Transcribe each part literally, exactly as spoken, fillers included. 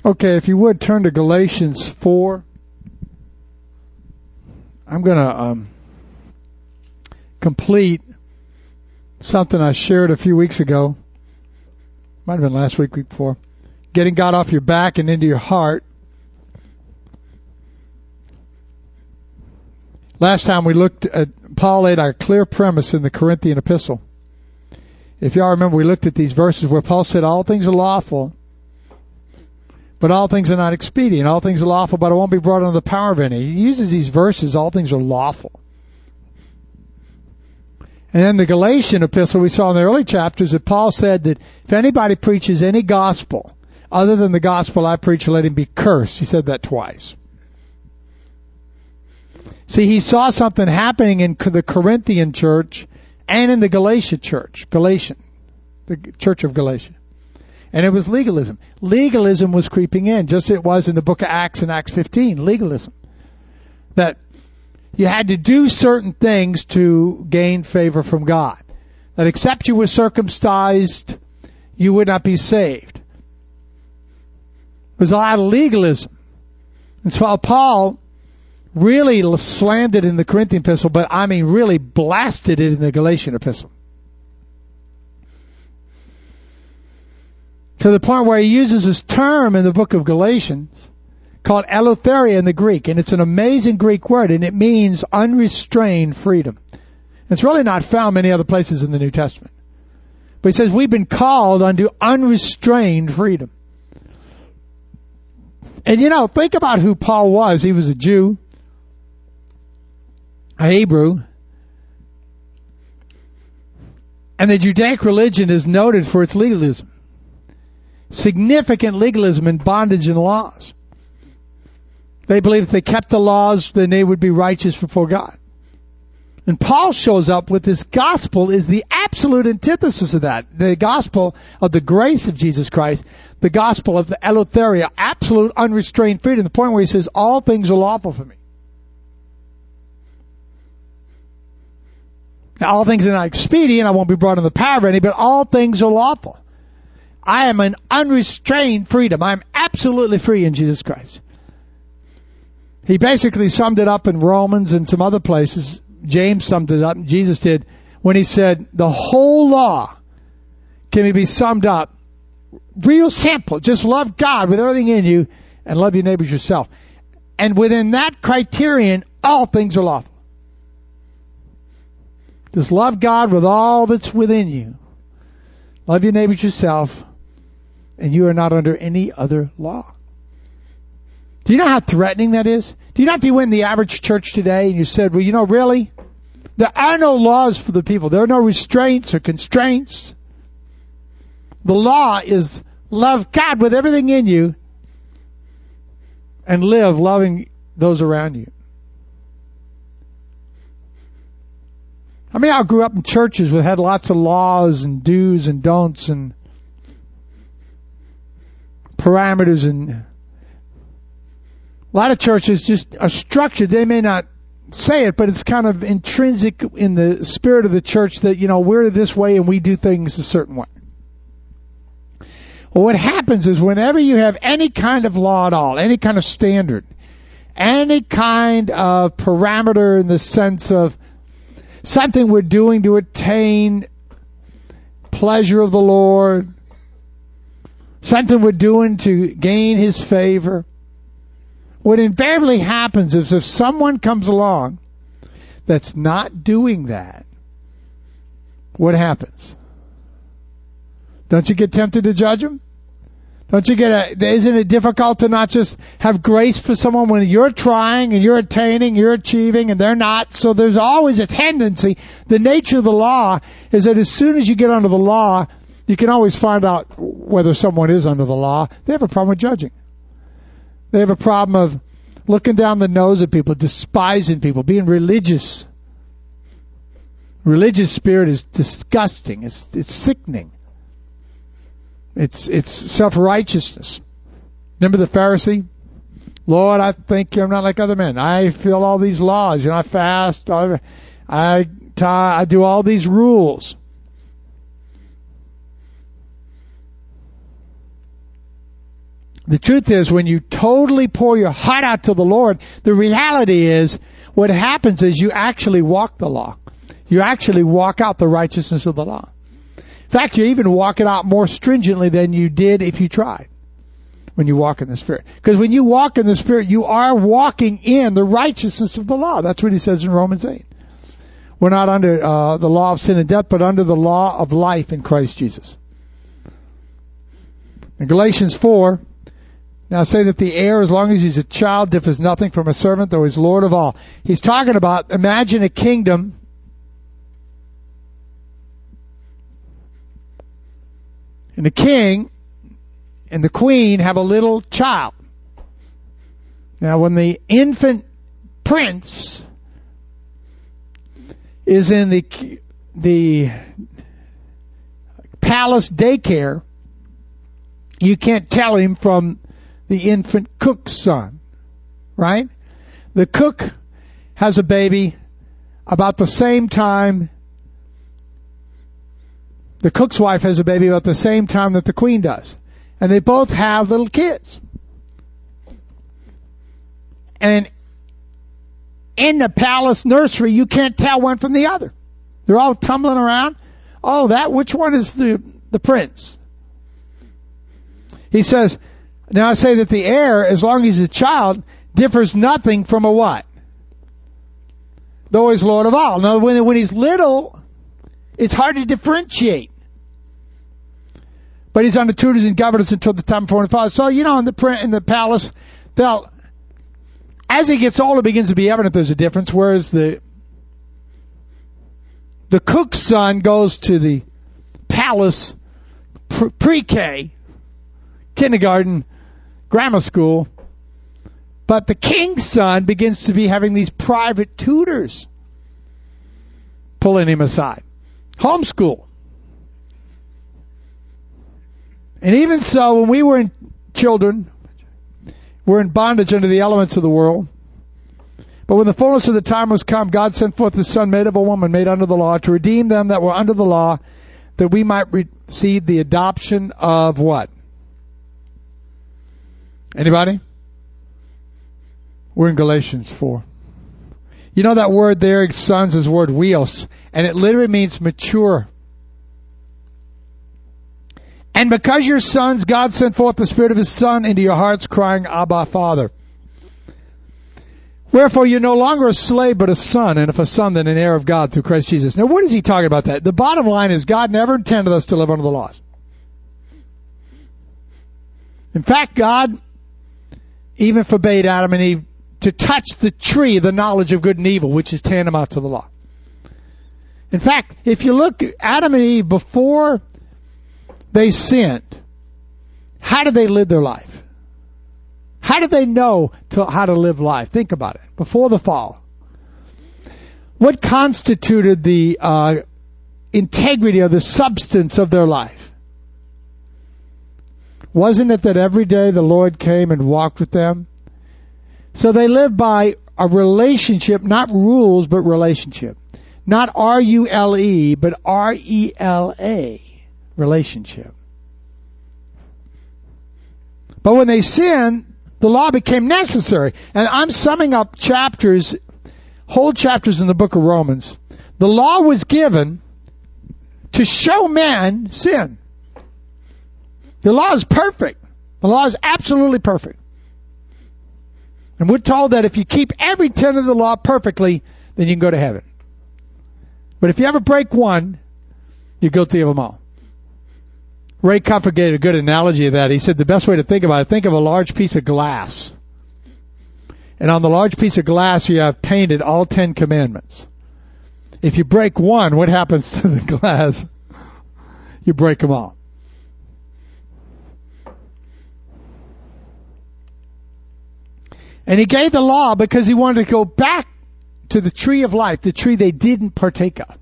Okay, if you would, turn to Galatians four. I'm going to um, complete something I shared a few weeks ago. Might have been last week, week before. Getting God off your back and into your heart. Last time we looked at, Paul laid our clear premise in the Corinthian epistle. If y'all remember, we looked at these verses where Paul said, all things are lawful, but all things are not expedient. All things are lawful, but I won't be brought under the power of any. He uses these verses, all things are lawful. And then the Galatian epistle we saw in the early chapters that Paul said that if anybody preaches any gospel other than the gospel I preach, let him be cursed. He said that twice. See, he saw something happening in the Corinthian church and in the Galatia church, Galatian, the church of Galatia. And it was legalism. Legalism was creeping in, just as it was in the book of Acts in Acts fifteen, legalism. That you had to do certain things to gain favor from God. That except you were circumcised, you would not be saved. There was a lot of legalism. And so Paul really slammed it in the Corinthian epistle, but I mean really blasted it in the Galatian epistle. To the point where he uses this term in the book of Galatians called eleutheria in the Greek, and it's an amazing Greek word, and it means unrestrained freedom. It's really not found many other places in the New Testament. But he says we've been called unto unrestrained freedom. And you know, think about who Paul was. He was a Jew, a Hebrew, and the Judaic religion is noted for its legalism. Significant legalism in bondage and laws. They believed if they kept the laws, then they would be righteous before God. And Paul shows up with this gospel is the absolute antithesis of that. The gospel of the grace of Jesus Christ, the gospel of the eleutheria, absolute unrestrained freedom, the point where he says, all things are lawful for me. Now, all things are not expedient, I won't be brought in the power of any, but all things are lawful. I am an unrestrained freedom. I am absolutely free in Jesus Christ. He basically summed it up in Romans and some other places. James summed it up, and Jesus did, when he said, the whole law can be summed up real simple. Just love God with everything in you and love your neighbors yourself. And within that criterion, all things are lawful. Just love God with all that's within you. Love your neighbors yourself, and you are not under any other law. Do you know how threatening that is? Do you know if you went in the average church today and you said, well, you know, really, there are no laws for the people. There are no restraints or constraints. The law is love God with everything in you and live loving those around you. I mean, I grew up in churches that had lots of laws and do's and don'ts and parameters, and a lot of churches just are structured. They may not say it, but it's kind of intrinsic in the spirit of the church that, you know, we're this way and we do things a certain way. Well, what happens is whenever you have any kind of law at all, any kind of standard, any kind of parameter in the sense of something we're doing to attain pleasure of the Lord, something we're doing to gain His favor, what invariably happens is if someone comes along that's not doing that, what happens? Don't you get tempted to judge them? Don't you get a, isn't it difficult to not just have grace for someone when you're trying and you're attaining, you're achieving, and they're not? So there's always a tendency. The nature of the law is that as soon as you get under the law, you can always find out whether someone is under the law. They have a problem with judging. They have a problem of looking down the nose at people, despising people, being religious. Religious spirit is disgusting. It's, it's sickening. It's it's self-righteousness. Remember the Pharisee? Lord, I think I'm not like other men. I feel all these laws. You know, I fast. I I, I do all these rules. The truth is, when you totally pour your heart out to the Lord, the reality is, what happens is you actually walk the law. You actually walk out the righteousness of the law. In fact, you even walk it out more stringently than you did if you tried when you walk in the Spirit. Because when you walk in the Spirit, you are walking in the righteousness of the law. That's what he says in Romans eight. We're not under uh, the law of sin and death, but under the law of life in Christ Jesus. In Galatians four, now say that the heir, as long as he's a child, differs nothing from a servant, though he's Lord of all. He's talking about, imagine a kingdom and the king and the queen have a little child. Now, when the infant prince is in the the palace daycare, you can't tell him from the infant cook's son, right? The cook has a baby about the same time. The cook's wife has a baby about the same time that the queen does. And they both have little kids. And in the palace nursery, you can't tell one from the other. They're all tumbling around. Oh, that, which one is the, the prince? He says, now I say that the heir, as long as he's a child, differs nothing from a what? Though he's Lord of all. Now, when, when he's little, it's hard to differentiate. But he's under tutors and governors until the time of four and five. So, you know, in the in the palace, they'll, as he gets older, it begins to be evident there's a difference. Whereas the the cook's son goes to the palace pre-K, kindergarten, grammar school, but the king's son begins to be having these private tutors pulling him aside. Homeschool. And even so, when we were in children, we're in bondage under the elements of the world. But when the fullness of the time was come, God sent forth His Son, made of a woman, made under the law, to redeem them that were under the law, that we might receive the adoption of what? Anybody? We're in Galatians four. You know that word there, sons, is the word weos, and it literally means mature. And because you're sons, God sent forth the Spirit of His Son into your hearts, crying, Abba, Father. Wherefore you're no longer a slave, but a son, and if a son, then an heir of God through Christ Jesus. Now, what is he talking about that? The bottom line is God never intended us to live under the laws. In fact, God even forbade Adam and Eve to touch the tree, the knowledge of good and evil, which is tantamount to the law. In fact, if you look at Adam and Eve before they sinned, how did they live their life? How did they know to, how to live life? Think about it. Before the fall, what constituted the uh, integrity of the substance of their life? Wasn't it that every day the Lord came and walked with them? So they lived by a relationship, not rules, but relationship. Not R U L E, but R E L A. Relationship. But when they sinned, the law became necessary. And I'm summing up chapters, whole chapters in the book of Romans. The law was given to show man sin. The law is perfect. The law is absolutely perfect. And we're told that if you keep every tenet of the law perfectly, then you can go to heaven. But if you ever break one, you're guilty of them all. Ray Comfort gave a good analogy of that. He said the best way to think about it, think of a large piece of glass. And on the large piece of glass, you have painted all Ten Commandments. If you break one, what happens to the glass? You break them all. And he gave the law because he wanted to go back to the tree of life, the tree they didn't partake of.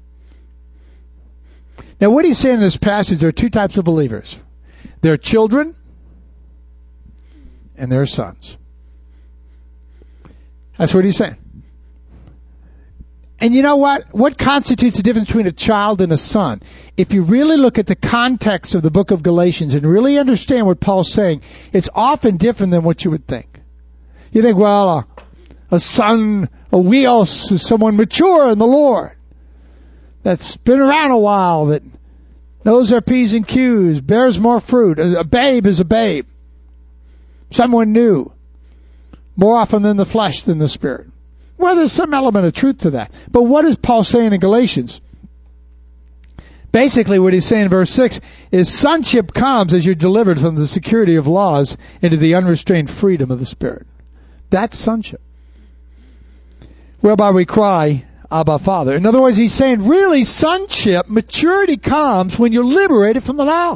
Now, what he's saying in this passage, there are two types of believers. There are children, and there are sons. That's what he's saying. And you know what? What constitutes the difference between a child and a son? If you really look at the context of the book of Galatians and really understand what Paul's saying, it's often different than what you would think. You think, well, a, a son, a weos, is someone mature in the Lord, that's been around a while, that knows their P's and Q's, bears more fruit. A babe is a babe. Someone new. More often than the flesh than the spirit. Well, there's some element of truth to that. But what is Paul saying in Galatians? Basically, what he's saying in verse six is sonship comes as you're delivered from the security of laws into the unrestrained freedom of the Spirit. That's sonship. Whereby we cry, Abba, Father. In other words, he's saying, really, sonship, maturity comes when you're liberated from the law.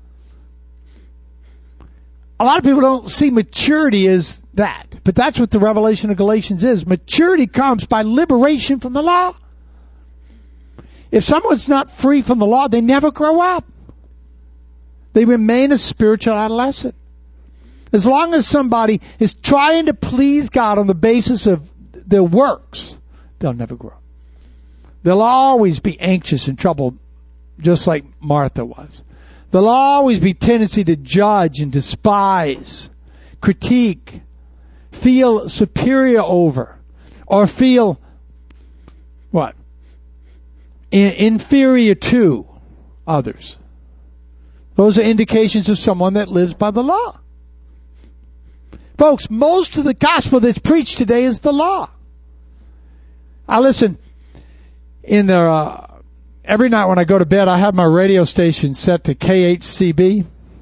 A lot of people don't see maturity as that, but that's what the revelation of Galatians is. Maturity comes by liberation from the law. If someone's not free from the law, they never grow up. They remain a spiritual adolescent. As long as somebody is trying to please God on the basis of their works, they'll never grow. They'll always be anxious and troubled, just like Martha was. There'll always be tendency to judge and despise, critique, feel superior over, or feel, what? In- inferior to others. Those are indications of someone that lives by the law. Folks, most of the gospel that's preached today is the law. I listen, in the, uh, every night when I go to bed, I have my radio station set to K H C B.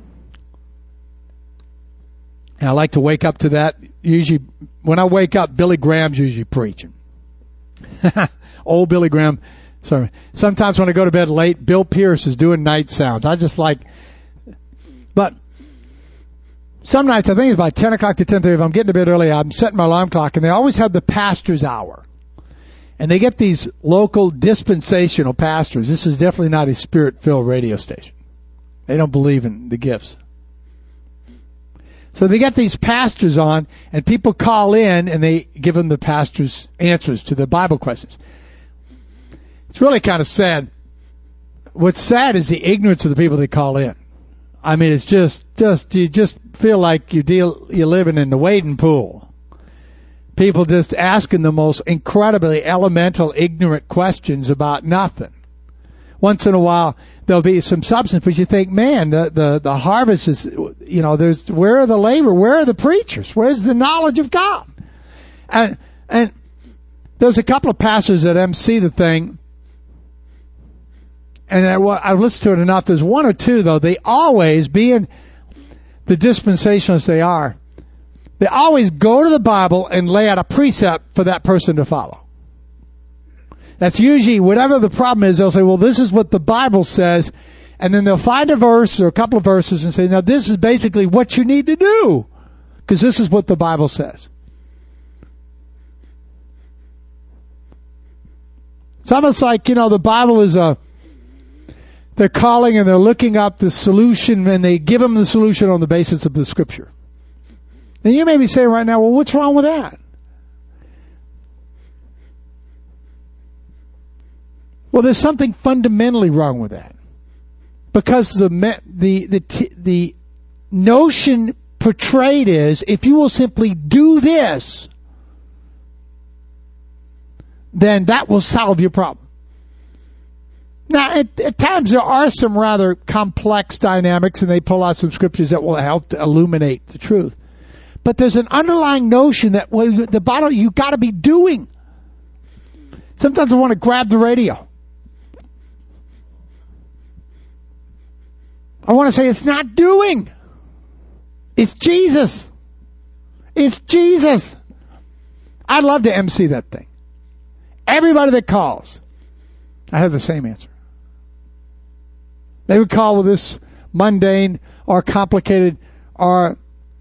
And I like to wake up to that. Usually, when I wake up, Billy Graham's usually preaching. Old Billy Graham. Sorry. Sometimes when I go to bed late, Bill Pierce is doing night sounds. I just like, but some nights, I think it's about ten o'clock to ten thirty. If I'm getting to bed early, I'm setting my alarm clock, and they always have the pastor's hour. And they get these local dispensational pastors. This is definitely not a spirit-filled radio station. They don't believe in the gifts. So they get these pastors on, and people call in, and they give them the pastor's answers to their Bible questions. It's really kind of sad. What's sad is the ignorance of the people that call in. I mean, it's just, just you just feel like you deal, you're living in the wading pool. People just asking the most incredibly elemental, ignorant questions about nothing. Once in a while, there'll be some substance, but you think, man, the, the, the harvest is, you know, there's, where are the labor? Where are the preachers? Where's the knowledge of God? And, and there's a couple of pastors that M C the thing, and I, well, I've listened to it enough. There's one or two, though, they always, being the dispensationalists they are, they always go to the Bible and lay out a precept for that person to follow. That's usually, whatever the problem is, they'll say, well, this is what the Bible says, and then they'll find a verse or a couple of verses and say, now this is basically what you need to do, because this is what the Bible says. It's almost like, you know, the Bible is a, they're calling and they're looking up the solution, and they give them the solution on the basis of the Scripture. And you may be saying right now, well, what's wrong with that? Well, there's something fundamentally wrong with that. Because the the the the notion portrayed is, if you will simply do this, then that will solve your problem. Now, at, at times there are some rather complex dynamics, and they pull out some scriptures that will help to illuminate the truth. But there's an underlying notion that, well, the bottom, you got to be doing. Sometimes I want to grab the radio. I want to say it's not doing. It's Jesus. It's Jesus. I'd love to M C that thing. Everybody that calls, I have the same answer. They would call with this mundane or complicated or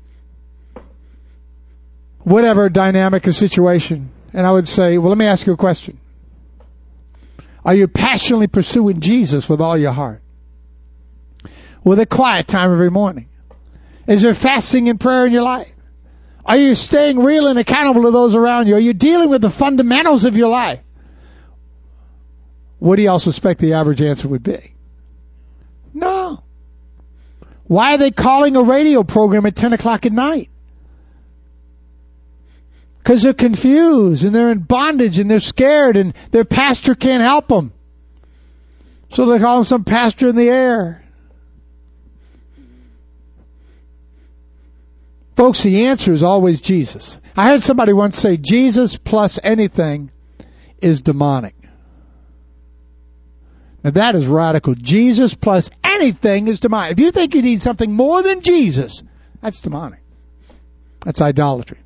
whatever dynamic or situation. And I would say, well, let me ask you a question. Are you passionately pursuing Jesus with all your heart? With a quiet time every morning? Is there fasting and prayer in your life? Are you staying real and accountable to those around you? Are you dealing with the fundamentals of your life? what do y'all suspect the average answer would be? No. Why are they calling a radio program at ten o'clock at night? Because they're confused and they're in bondage and they're scared and their pastor can't help them. So they're calling some pastor in the air. Folks, the answer is always Jesus. I heard somebody once say Jesus plus anything is demonic. Now that is radical. Jesus plus anything is demonic. If you think you need something more than Jesus, that's demonic. That's idolatry.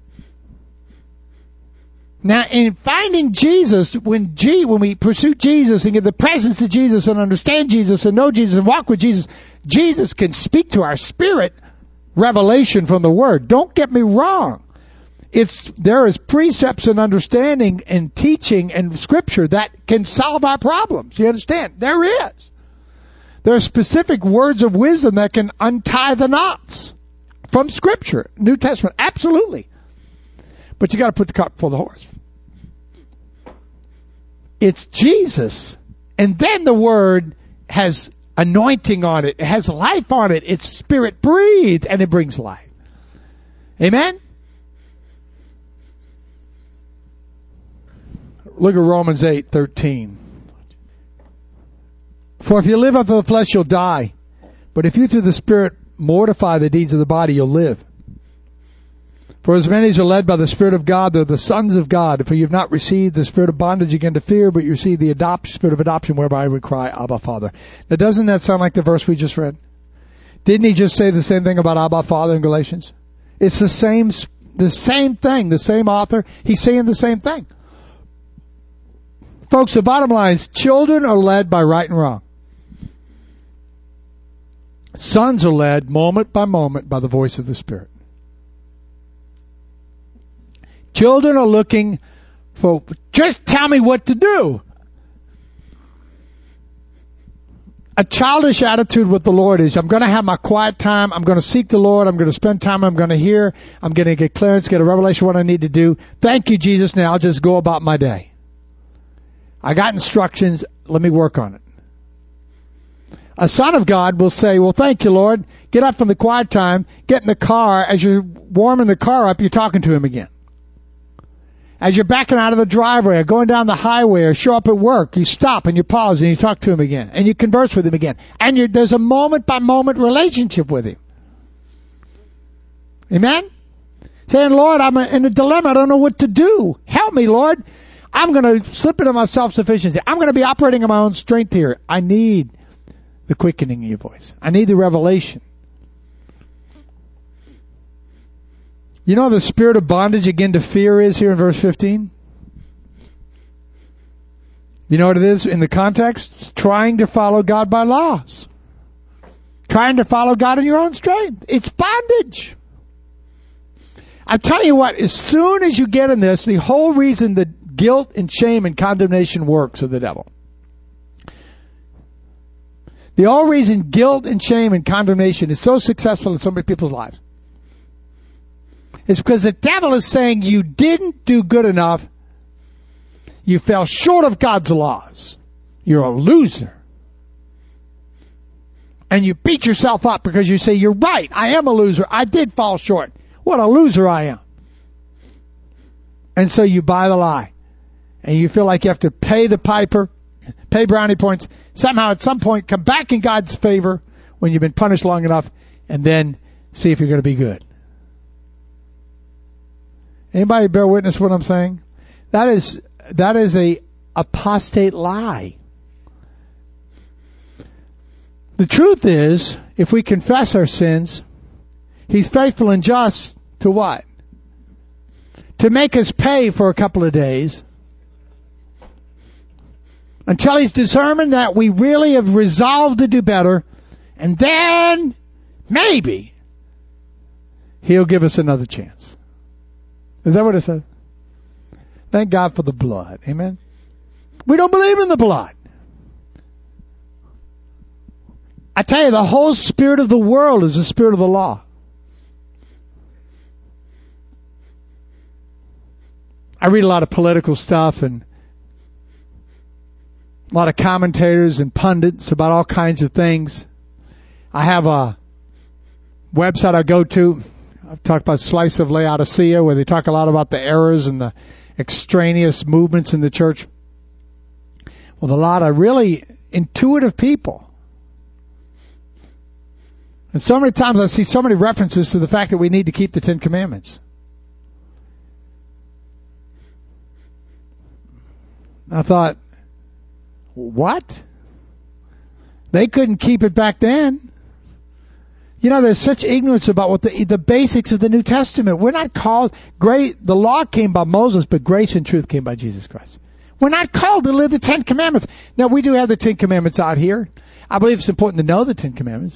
Now, in finding Jesus, when G, when we pursue Jesus and get the presence of Jesus and understand Jesus and know Jesus and walk with Jesus, Jesus can speak to our spirit revelation from the Word. Don't get me wrong. It's, there is precepts and understanding and teaching and Scripture that can solve our problems. You understand? There is. There are specific words of wisdom that can untie the knots from Scripture, New Testament. Absolutely. But you got to put the cart before the horse. It's Jesus. And then the Word has anointing on it. It has life on it. It's Spirit breathed and it brings life. Amen? Look at Romans eight thirteen. For if you live after the flesh, you'll die. But if you through the Spirit mortify the deeds of the body, you'll live. For as many as are led by the Spirit of God, they're the sons of God. For you have not received the spirit of bondage again to fear, but you received the adopt, spirit of adoption, whereby we cry, Abba, Father. Now, doesn't that sound like the verse we just read? Didn't he just say the same thing about Abba, Father in Galatians? It's the same, the same thing, the same author. He's saying the same thing. Folks, the bottom line is children are led by right and wrong. Sons are led moment by moment by the voice of the Spirit. Children are looking for, just tell me what to do. A childish attitude with the Lord is, I'm going to have my quiet time. I'm going to seek the Lord. I'm going to spend time. I'm going to hear. I'm going to get clearance, get a revelation of what I need to do. Thank you, Jesus. Now I'll just go about my day. I got instructions. Let me work on it. A son of God will say, well, thank you, Lord. Get up from the quiet time. Get in the car. As you're warming the car up, you're talking to him again. As you're backing out of the driveway or going down the highway or show up at work, you stop and you pause and you talk to him again. And you converse with him again. And you're, there's a moment-by-moment relationship with him. Amen? Saying, Lord, I'm in a dilemma. I don't know what to do. Help me, Lord. I'm going to slip into my self-sufficiency. I'm going to be operating on my own strength here. I need the quickening of your voice. I need the revelation. You know the spirit of bondage again to fear is here in verse fifteen? You know what it is in the context? It's trying to follow God by laws. Trying to follow God in your own strength. It's bondage. I tell you what, as soon as you get in this, the whole reason that guilt and shame and condemnation works of the devil. The whole reason guilt and shame and condemnation is so successful in so many people's lives is because the devil is saying you didn't do good enough. You fell short of God's laws. You're a loser. And you beat yourself up because you say, you're right, I am a loser. I did fall short. What a loser I am. And so you buy the lie. And you feel like you have to pay the piper, pay brownie points, somehow at some point come back in God's favor when you've been punished long enough, and then see if you're going to be good. Anybody bear witness to what I'm saying? That is, that is a apostate lie. The truth is, if we confess our sins, He's faithful and just to what? To make us pay for a couple of days until He's determined that we really have resolved to do better, and then maybe He'll give us another chance. Is that what it says? Thank God for the blood. Amen? We don't believe in the blood. I tell you, the whole spirit of the world is the spirit of the law. I read a lot of political stuff, and a lot of commentators and pundits about all kinds of things. I have a website I go to. I've talked about Slice of Laodicea, where they talk a lot about the errors and the extraneous movements in the church. With a lot of really intuitive people. And so many times I see so many references to the fact that we need to keep the Ten Commandments. I thought, what? They couldn't keep it back then. You know, there's such ignorance about what the the basics of the New Testament. We're not called, great, the law came by Moses, but grace and truth came by Jesus Christ. We're not called to live the Ten Commandments. Now, we do have the Ten Commandments out here. I believe it's important to know the Ten Commandments.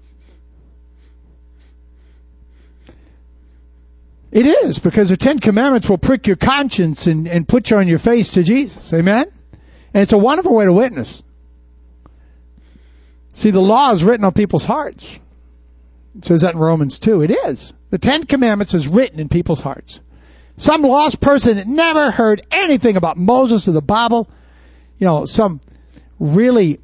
It is, because the Ten Commandments will prick your conscience and, and put you on your face to Jesus. Amen? And it's a wonderful way to witness. See, the law is written on people's hearts. It says that in Romans two. It is. The Ten Commandments is written in people's hearts. Some lost person that never heard anything about Moses or the Bible, you know, some really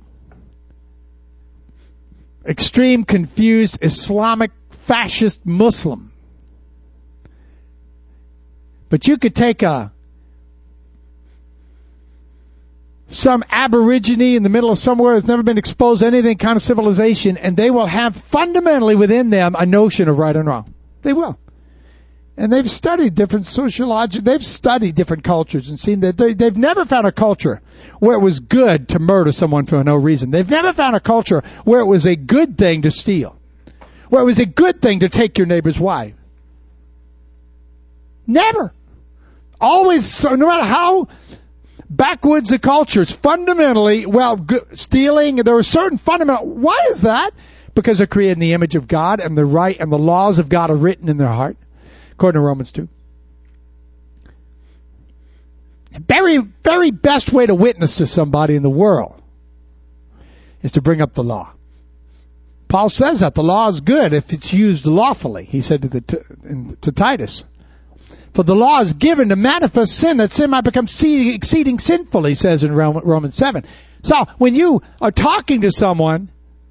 extreme, confused, Islamic, fascist Muslim. But you could take a some aborigine in the middle of somewhere that's never been exposed to anything kind of civilization, and they will have fundamentally within them a notion of right and wrong. They will. And they've studied different sociological, they've studied different cultures and seen that they, they've never found a culture where it was good to murder someone for no reason. They've never found a culture where it was a good thing to steal, where it was a good thing to take your neighbor's wife. Never. Always, so no matter how backwoods the culture is, fundamentally, well, good, stealing, there are certain fundamental, why is that? Because they're created in the image of God, and the right and the laws of God are written in their heart, according to Romans two. Very, very best way to witness to somebody in the world is to bring up the law. Paul says that the law is good if it's used lawfully, he said to, the, to, to Titus. For the law is given to manifest sin, that sin might become exceeding sinful, he says in Romans seven. So when you are talking to someone,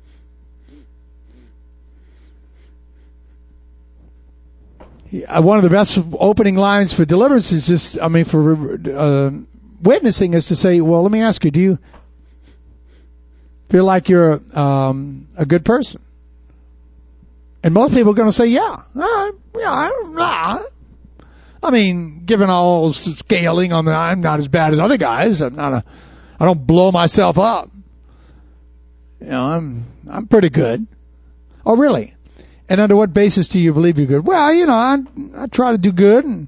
one of the best opening lines for deliverance is just, I mean, for uh, witnessing is to say, well, let me ask you, do you feel like you're um, a good person? And most people are going to say, yeah. Uh, yeah, I don't know. I mean, given all scaling on the, I'm not as bad as other guys. I'm not a, I don't blow myself up. You know, I'm, I'm pretty good. Oh, really? And under what basis do you believe you're good? Well, you know, I, I try to do good, and,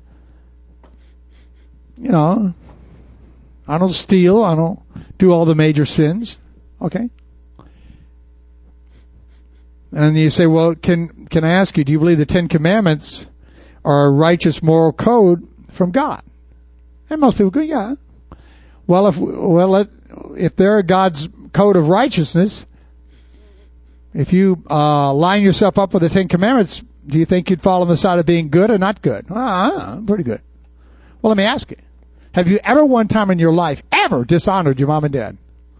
you know, I don't steal. I don't do all the major sins. Okay. And you say, well, can, can I ask you, do you believe the Ten Commandments are a righteous moral code from God? And most people go, yeah. Well, if well, if they're God's code of righteousness, if you uh, line yourself up with the Ten Commandments, do you think you'd fall on the side of being good or not good? Ah, I'm pretty good. Well, let me ask you: have you ever, one time in your life, ever dishonored your mom and dad?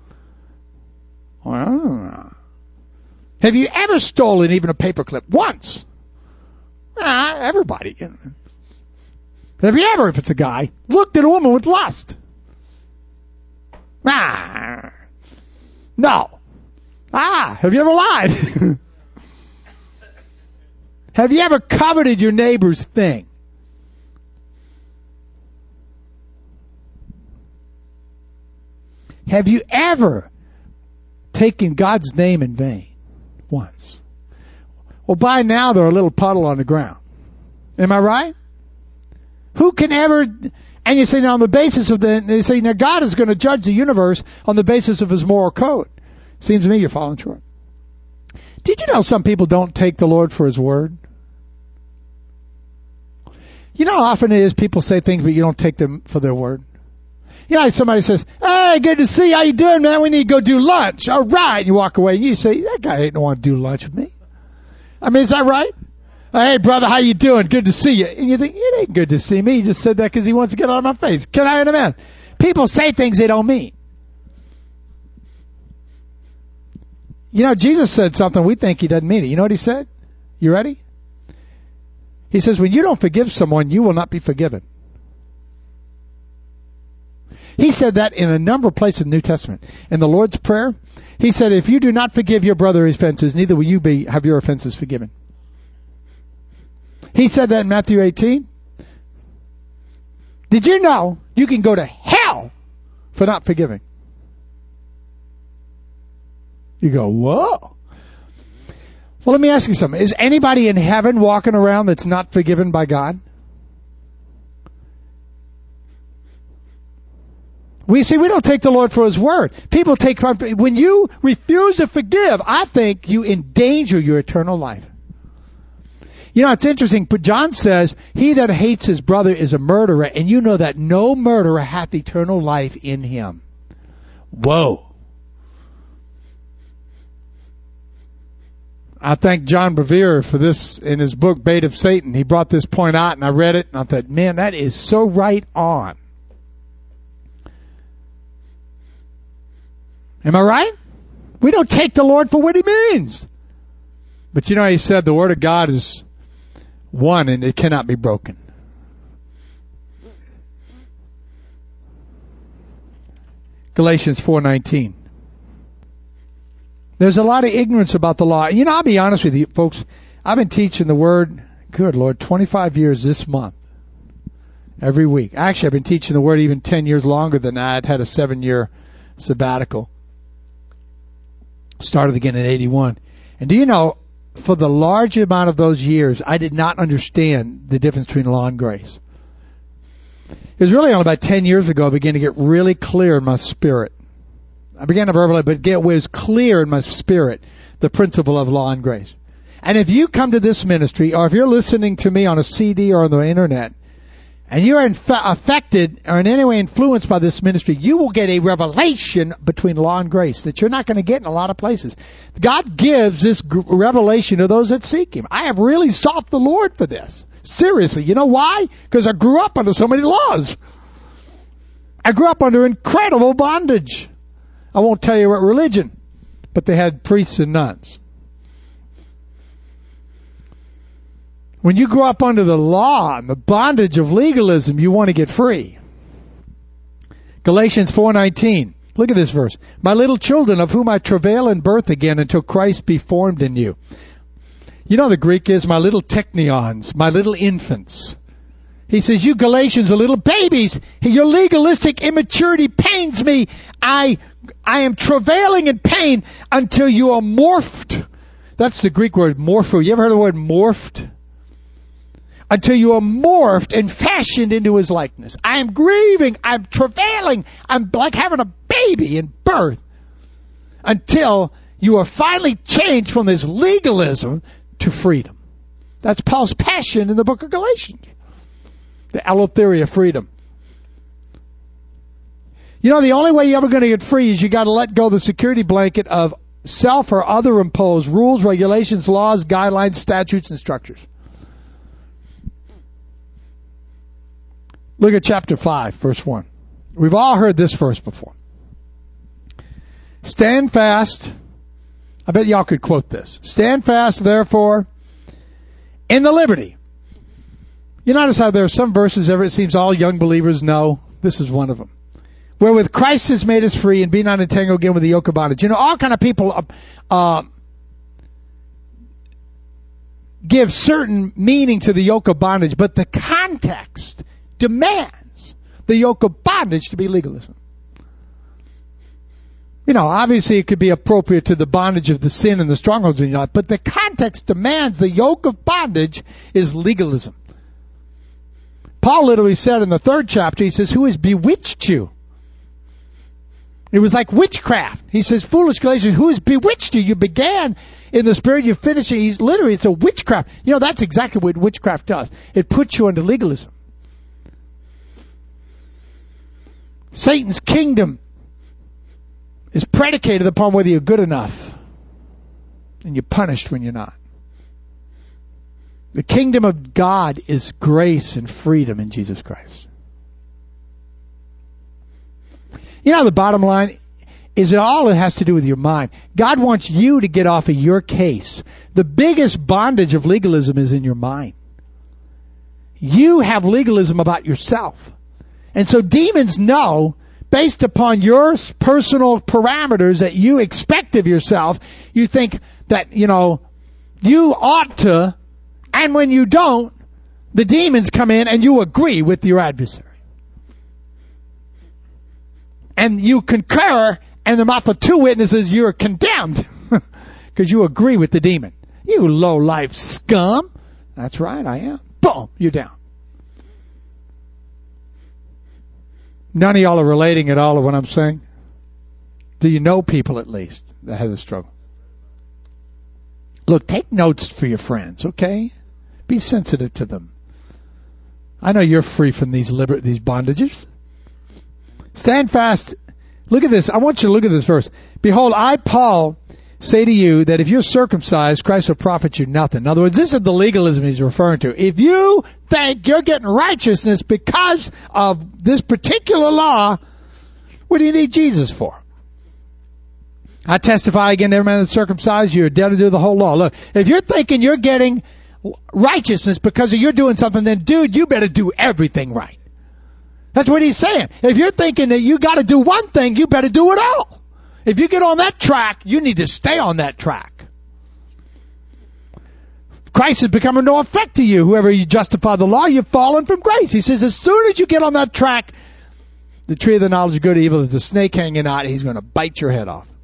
Well, have you ever stolen even a paperclip once? Ah, everybody. Have you ever, if it's a guy, looked at a woman with lust? Ah, no. Ah, have you ever lied? Have you ever coveted your neighbor's thing? Have you ever taken God's name in vain? Once. Well, by now they're a little puddle on the ground. Am I right? Who can ever, and you say now on the basis of the, they say now God is going to judge the universe on the basis of his moral code. Seems to me you're falling short. Did you know some people don't take the Lord for his word? You know how often it is people say things but you don't take them for their word? You know, somebody says, hey, good to see you. How you doing, man? We need to go do lunch. All right. You walk away and you say, that guy ain't don't want to do lunch with me. I mean, is that right? Hey, brother, how you doing? Good to see you. And you think, it ain't good to see me. He just said that because he wants to get out of my face. Can I hear a man? People say things they don't mean. You know, Jesus said something we think he doesn't mean it. You know what he said? You ready? He says, when you don't forgive someone, you will not be forgiven. He said that in a number of places in the New Testament. In the Lord's Prayer, he said, if you do not forgive your brother his offenses, neither will you be have your offenses forgiven. He said that in Matthew eighteen. Did you know you can go to hell for not forgiving? You go, whoa. Well, let me ask you something. Is anybody in heaven walking around that's not forgiven by God? We see, we don't take the Lord for His word. People take, when you refuse to forgive, I think you endanger your eternal life. You know, it's interesting, but John says, he that hates his brother is a murderer, and you know that no murderer hath eternal life in him. Whoa. I thank John Bevere for this in his book, Bait of Satan. He brought this point out, and I read it, and I thought, man, that is so right on. Am I right? We don't take the Lord for what He means. But you know, He said the Word of God is one and it cannot be broken. Galatians four nineteen. There's a lot of ignorance about the law. You know, I'll be honest with you, folks. I've been teaching the Word, good Lord, twenty-five years this month. Every week. Actually, I've been teaching the Word even ten years longer than that. I'd had a seven-year sabbatical. Started again in eighty-one. And do you know, for the large amount of those years, I did not understand the difference between law and grace. It was really only about ten years ago I began to get really clear in my spirit. I began to verbalize, but it was clear in my spirit, the principle of law and grace. And if you come to this ministry, or if you're listening to me on a C D or on the internet, and you're inf- affected or in any way influenced by this ministry, you will get a revelation between law and grace that you're not going to get in a lot of places. God gives this g- revelation to those that seek Him. I have really sought the Lord for this. Seriously. You know why? Because I grew up under so many laws. I grew up under incredible bondage. I won't tell you what religion, but they had priests and nuns. When you grow up under the law and the bondage of legalism, you want to get free. Galatians four nineteen. Look at this verse. My little children, of whom I travail in birth again until Christ be formed in you. You know the Greek is my little teknions, my little infants. He says, you Galatians are little babies. Your legalistic immaturity pains me. I, I am travailing in pain until you are morphed. That's the Greek word, morpho. You ever heard of the word morphed? Until you are morphed and fashioned into His likeness. I am grieving. I'm travailing. I'm like having a baby in birth. Until you are finally changed from this legalism to freedom. That's Paul's passion in the book of Galatians. The allotheria of freedom. You know, the only way you're ever going to get free is you got to let go of the security blanket of self or other imposed rules, regulations, laws, guidelines, statutes, and structures. Look at chapter five, verse one. We've all heard this verse before. Stand fast. I bet y'all could quote this. Stand fast, therefore, in the liberty. You notice how there are some verses ever it seems all young believers know. This is one of them. Wherewith Christ has made us free, and be not entangled again with the yoke of bondage. You know, all kind of people uh, uh, give certain meaning to the yoke of bondage, but the context demands the yoke of bondage to be legalism. You know, obviously it could be appropriate to the bondage of the sin and the strongholds in your life, but the context demands the yoke of bondage is legalism. Paul literally said in the third chapter, he says, who has bewitched you? It was like witchcraft. He says, foolish Galatians, who has bewitched you? You began in the spirit, you finished it. He's literally, it's a witchcraft. You know, that's exactly what witchcraft does. It puts you under legalism. Satan's kingdom is predicated upon whether you're good enough, and you're punished when you're not. The kingdom of God is grace and freedom in Jesus Christ. You know, the bottom line, is all it has to do with your mind. God wants you to get off of your case. The biggest bondage of legalism is in your mind. You have legalism about yourself. And so demons know, based upon your personal parameters that you expect of yourself, you think that, you know, you ought to, and when you don't, the demons come in and you agree with your adversary. And you concur, and in the mouth of two witnesses, you're condemned because you agree with the demon. You low-life scum. That's right, I am. Boom, you're down. None of y'all are relating at all to what I'm saying. Do you know people, at least, that have a struggle? Look, take notes for your friends, okay? Be sensitive to them. I know you're free from these liber- these bondages. Stand fast. Look at this. I want you to look at this verse. Behold, I, Paul, say to you that if you're circumcised, Christ will profit you nothing. In other words, this is the legalism he's referring to. If you think you're getting righteousness because of this particular law, what do you need Jesus for? I testify again to every man that's circumcised, you're dead to do the whole law. Look, if you're thinking you're getting righteousness because of you're doing something, then dude, you better do everything right. That's what he's saying. If you're thinking that you got to do one thing, you better do it all. If you get on that track, you need to stay on that track. Christ is becoming no effect to you. Whoever you justify the law, you've fallen from grace. He says as soon as you get on that track, the tree of the knowledge of good and evil is a snake hanging out. He's going to bite your head off.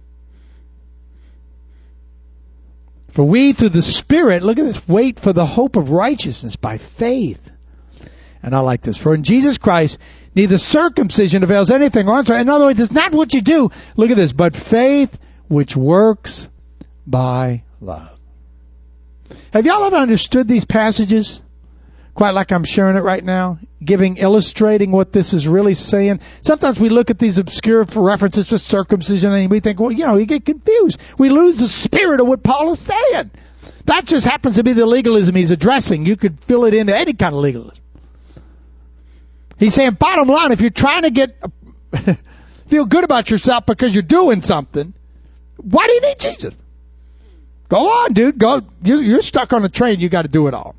For we through the Spirit, look at this, wait for the hope of righteousness by faith. And I like this. For in Jesus Christ, neither circumcision avails anything. Or in other words, it's not what you do. Look at this. But faith which works by love. Have y'all ever understood these passages? Quite like I'm sharing it right now. Giving, illustrating what this is really saying. Sometimes we look at these obscure references to circumcision and we think, well, you know, you get confused. We lose the spirit of what Paul is saying. That just happens to be the legalism he's addressing. You could fill it into any kind of legalism. He's saying, bottom line, if you're trying to get feel good about yourself because you're doing something, why do you need Jesus? Go on, dude. Go. You, you're stuck on a train. You got to do it all.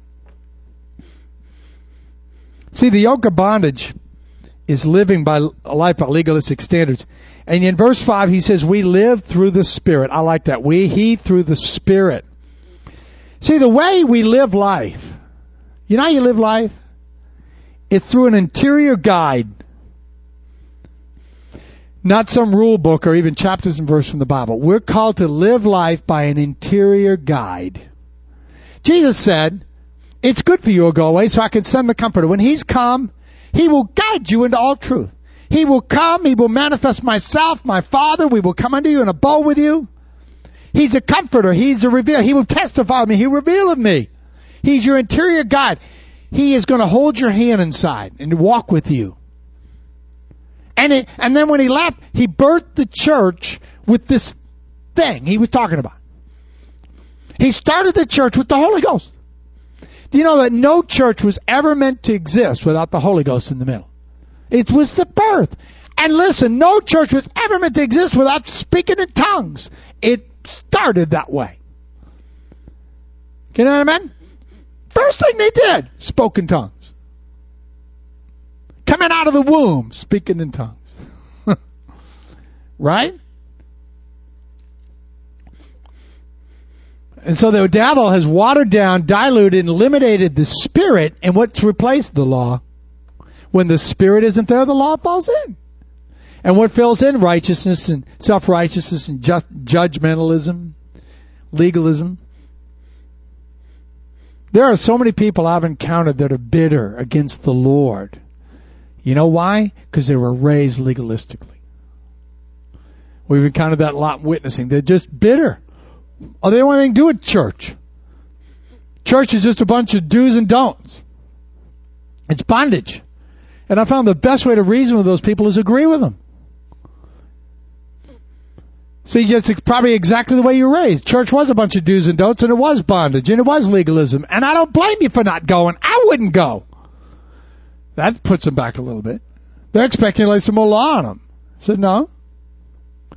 See, the yoke of bondage is living by a life by legalistic standards. And in verse five, he says, we live through the Spirit. I like that. We, he, through the Spirit. See, the way we live life, you know how you live life? It's through an interior guide. Not some rule book or even chapters and verses from the Bible. We're called to live life by an interior guide. Jesus said, it's good for you to go away so I can send the Comforter. When He's come, He will guide you into all truth. He will come, He will manifest myself, my Father. We will come unto you and abode with you. He's a Comforter. He's a revealer. He will testify of me. He will reveal of me. He's your interior guide. He is going to hold your hand inside and walk with you. And it, and then when He left, He birthed the church with this thing He was talking about. He started the church with the Holy Ghost. Do you know that no church was ever meant to exist without the Holy Ghost in the middle? It was the birth. And listen, no church was ever meant to exist without speaking in tongues. It started that way. You know what I mean? First thing they did, spoke in tongues. Coming out of the womb, speaking in tongues. Right? And so the devil has watered down, diluted, and eliminated the Spirit, and what's replaced the law? When the Spirit isn't there, the law falls in. And what fills in? Righteousness and self-righteousness and just judgmentalism, legalism. There are so many people I've encountered that are bitter against the Lord. You know why? Because they were raised legalistically. We've encountered that a lot in witnessing. They're just bitter. Oh, they don't want anything to do with church. Church is just a bunch of do's and don'ts. It's bondage. And I found the best way to reason with those people is agree with them. See, it's probably exactly the way you were raised. Church was a bunch of do's and don'ts, and it was bondage, and it was legalism. And I don't blame you for not going. I wouldn't go. That puts them back a little bit. They're expecting to lay some more law on them. I said, no.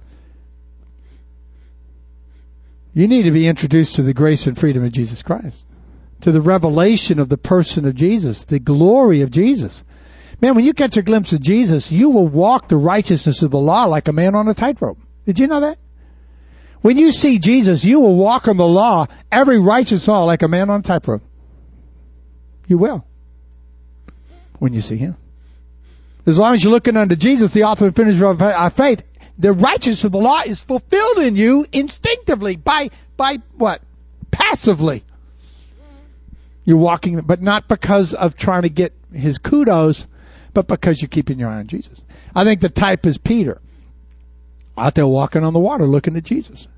You need to be introduced to the grace and freedom of Jesus Christ, to the revelation of the person of Jesus, the glory of Jesus. Man, when you catch a glimpse of Jesus, you will walk the righteousness of the law like a man on a tightrope. Did you know that? When you see Jesus, you will walk on the law, every righteous law, like a man on a tightrope. You will. When you see him. As long as you're looking unto Jesus, the author and finisher of our faith, the righteousness of the law is fulfilled in you instinctively, by, by what? Passively. You're walking, but not because of trying to get his kudos, but because you're keeping your eye on Jesus. I think the type is Peter, out there walking on the water looking at Jesus.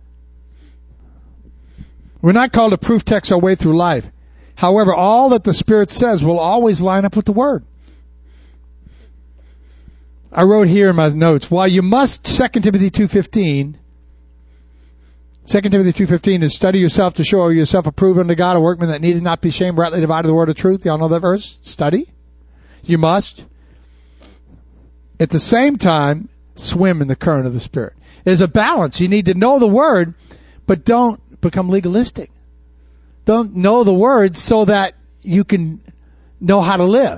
We're not called to proof text our way through life. However, all that the Spirit says will always line up with the Word. I wrote here in my notes, while you must, Second Timothy two fifteen, Second Timothy two fifteen is study yourself to show yourself approved unto God, a workman that needed not be ashamed, rightly divided the word of truth. Y'all know that verse? Study. You must. At the same time, swim in the current of the Spirit. There's a balance. You need to know the Word, but don't become legalistic. Don't know the Word so that you can know how to live.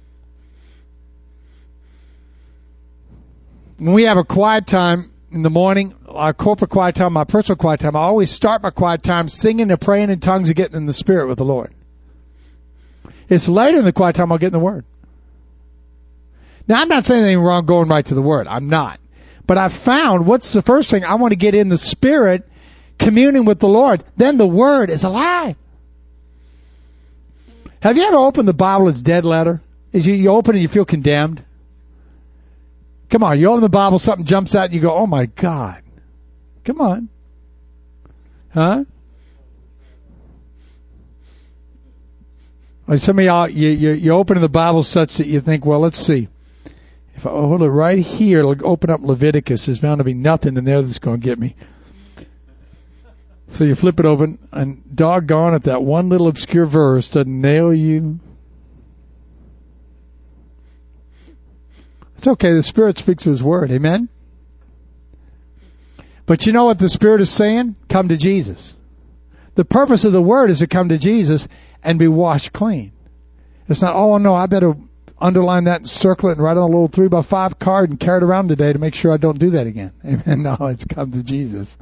When we have a quiet time in the morning, our corporate quiet time, my personal quiet time, I always start my quiet time singing and praying in tongues and getting in the Spirit with the Lord. It's later in the quiet time I'll get in the Word. Now, I'm not saying anything wrong going right to the Word. I'm not. But I've found, what's the first thing? I want to get in the Spirit, communing with the Lord. Then the Word is alive. Have you ever opened the Bible, it's dead letter? As you, you open it, you feel condemned? Come on, you open the Bible, something jumps out, and you go, oh my God. Come on. Huh? Or some of y'all, you, you, you open the Bible such that you think, well, let's see. If I hold it right here, it'll open up Leviticus. There's bound to be nothing in there that's going to get me. So you flip it open, and doggone it, that one little obscure verse doesn't nail you. It's okay. The Spirit speaks to His Word. Amen? But you know what the Spirit is saying? Come to Jesus. The purpose of the Word is to come to Jesus and be washed clean. It's not, oh, no, I better underline that and circle it and write on a little three by five card and carry it around today to make sure I don't do that again. Amen? No, it's come to Jesus.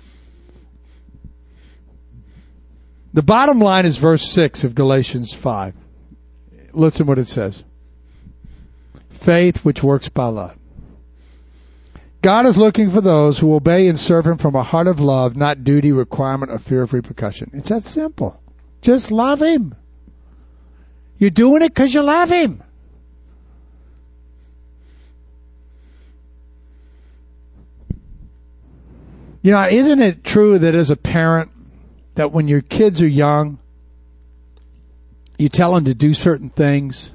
The bottom line is verse six of Galatians five. Listen what it says. Faith which works by love. God is looking for those who obey and serve Him from a heart of love, not duty, requirement, or fear of repercussion. It's that simple. Just love Him. You're doing it because you love Him. You know, isn't it true that as a parent, that when your kids are young, you tell them to do certain things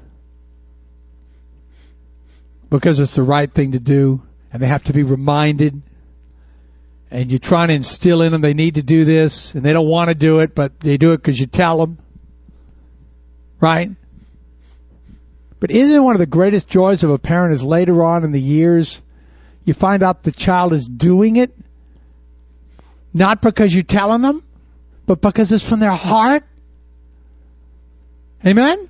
because it's the right thing to do, and they have to be reminded, and you're trying to instill in them they need to do this, and they don't want to do it, but they do it because you tell them, right? But isn't one of the greatest joys of a parent is later on in the years, you find out the child is doing it, not because you're telling them, but because it's from their heart? Amen?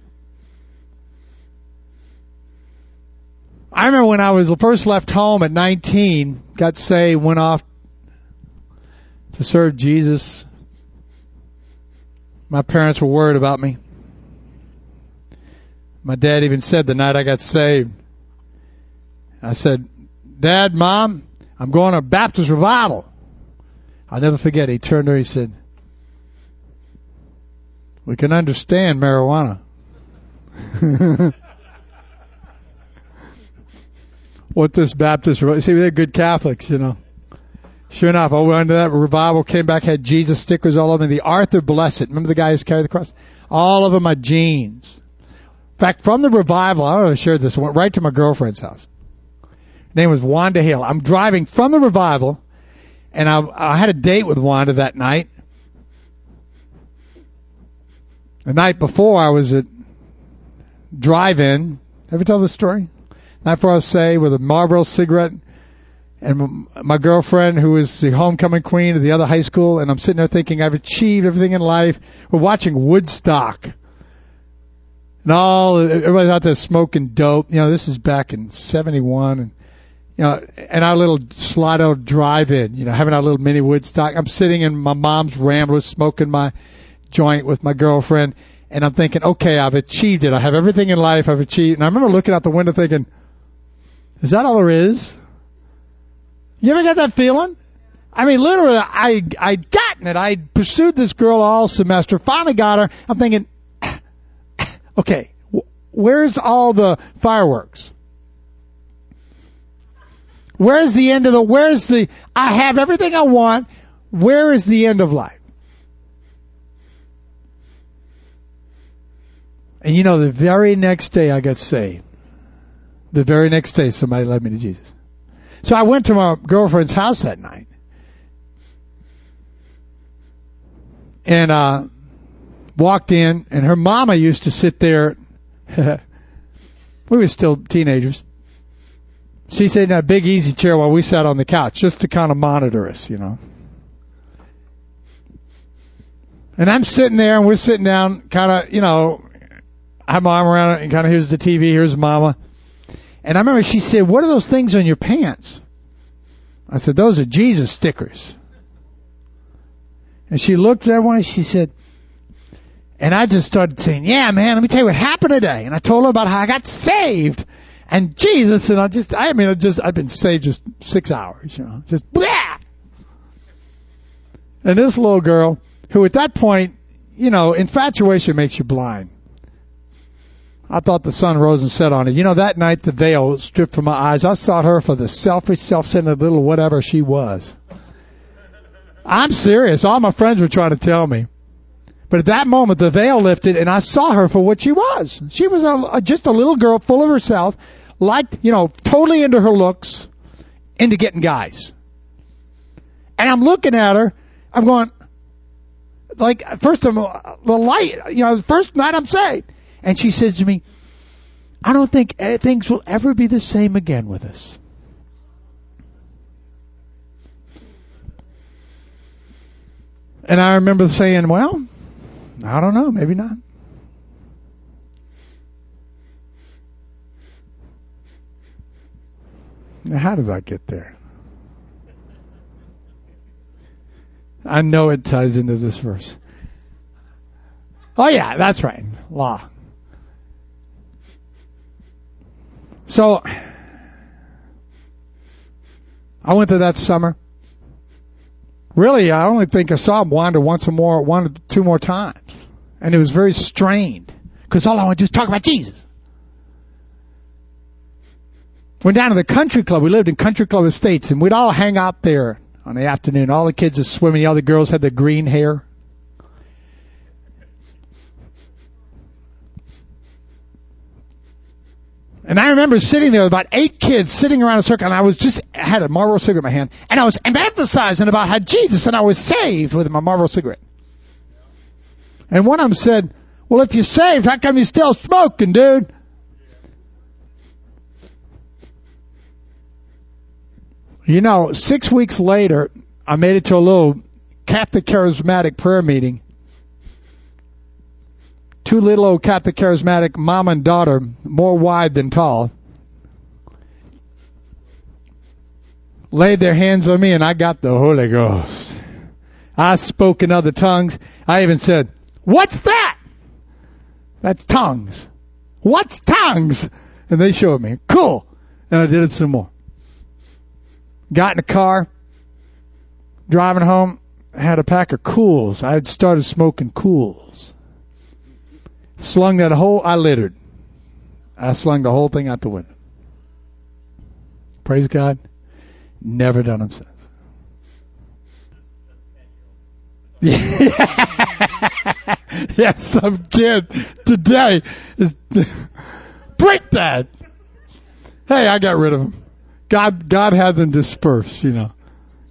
I remember when I was first left home at nineteen, got saved, went off to serve Jesus. My parents were worried about me. My dad even said the night I got saved, I said, Dad, Mom, I'm going to a Baptist revival. I'll never forget. He turned to her and he said, we can understand marijuana. What this Baptist, see, they're good Catholics, you know. Sure enough, I went to that revival, came back, had Jesus stickers all over me. The Arthur Blessed, remember the guy who's carried the cross? All of them are jeans. In fact, from the revival, I don't know if I shared this, I went right to my girlfriend's house. Her name was Wanda Hale. I'm driving from the revival, and I, I had a date with Wanda that night. The night before, I was at drive-in. Ever tell this story? Night before I was saved with a Marlboro cigarette and my girlfriend, who is the homecoming queen of the other high school, and I'm sitting there thinking I've achieved everything in life. We're watching Woodstock. And all, everybody's out there smoking dope. You know, this is back in seventy-one. And, you know, and our little Slidell drive-in, you know, having our little mini Woodstock. I'm sitting in my mom's Rambler smoking my joint with my girlfriend. And I'm thinking, okay, I've achieved it. I have everything in life I've achieved. And I remember looking out the window thinking, is that all there is? You ever get that feeling? I mean, literally, I, I'd gotten it. I pursued this girl all semester, finally got her. I'm thinking, okay, where's all the fireworks? Where's the end of the, where's the, I have everything I want. Where is the end of life? And you know, the very next day I got saved. The very next day somebody led me to Jesus. So I went to my girlfriend's house that night. And, uh, walked in, and her mama used to sit there. We were still teenagers. She sat in that big easy chair while we sat on the couch, just to kind of monitor us, you know. And I'm sitting there, and we're sitting down, kind of, you know, I have my arm around it, and kind of, here's the T V, here's mama. And I remember she said, what are those things on your pants? I said, those are Jesus stickers. And she looked at everyone, and she said, and I just started saying, yeah, man, let me tell you what happened today. And I told her about how I got saved. And Jesus, and I just, I mean, I just, I've been saved just six hours, you know, just blah. And this little girl, who at that point, you know, infatuation makes you blind. I thought the sun rose and set on it. You know, that night the veil was stripped from my eyes. I sought her for the selfish, self-centered little whatever she was. I'm serious. All my friends were trying to tell me. But at that moment, the veil lifted, and I saw her for what she was. She was a, a, just a little girl full of herself, like, you know, totally into her looks, into getting guys. And I'm looking at her. I'm going, like, first of all, the light, you know, the first night I'm saved. And she says to me, I don't think things will ever be the same again with us. And I remember saying, well, I don't know, maybe not. Now, how did I get there? I know it ties into this verse. Oh, yeah, that's right. Law. So, I went there that summer. Really, I only think I saw him one or once or more, one or two more times. And it was very strained, because all I want to do is talk about Jesus. Went down to the country club. We lived in Country Club Estates, and we'd all hang out there on the afternoon. All the kids are swimming. All the girls had the green hair. And I remember sitting there with about eight kids sitting around a circle, and I was just, I had a Marlboro cigarette in my hand, and I was emphasizing about how Jesus and I was saved with my Marlboro cigarette. And one of them said, well, if you're saved, how come you're still smoking, dude? You know, six weeks later, I made it to a little Catholic Charismatic prayer meeting. Two little old Catholic Charismatic mom and daughter, more wide than tall, laid their hands on me, and I got the Holy Ghost. I spoke in other tongues. I even said, what's that? That's tongues. What's tongues? And they showed me. Cool. And I did it some more. Got in the car, driving home. I had a pack of Cools. I had started smoking Cools. Slung that whole, I littered. I slung the whole thing out the window. Praise God. Never done them since. Yeah, yeah, some kid today is, break that. Hey, I got rid of them. God, God had them dispersed, you know.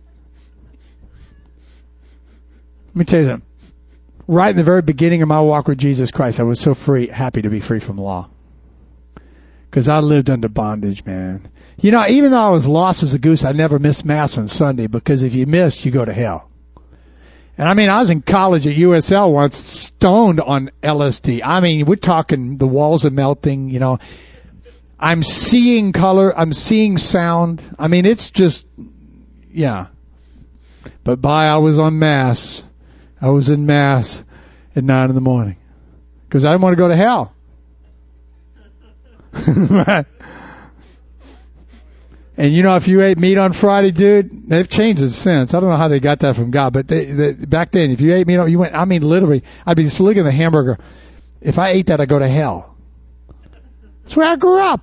Let me tell you something. Right in the very beginning of my walk with Jesus Christ, I was so free, happy to be free from law. Because I lived under bondage, man. You know, even though I was lost as a goose, I never missed Mass on Sunday, because if you missed, you go to hell. And I mean, I was in college at U S L once, stoned on L S D. I mean, we're talking the walls are melting, you know. I'm seeing color, I'm seeing sound. I mean, it's just, yeah. But by I was on Mass. I was in Mass at nine in the morning. Because I didn't want to go to hell. Right. And you know, if you ate meat on Friday, dude, they've changed it since. I don't know how they got that from God, but they, they, back then, if you ate meat, you went, I mean, literally, I'd be just looking at the hamburger. If I ate that, I'd go to hell. That's where I grew up.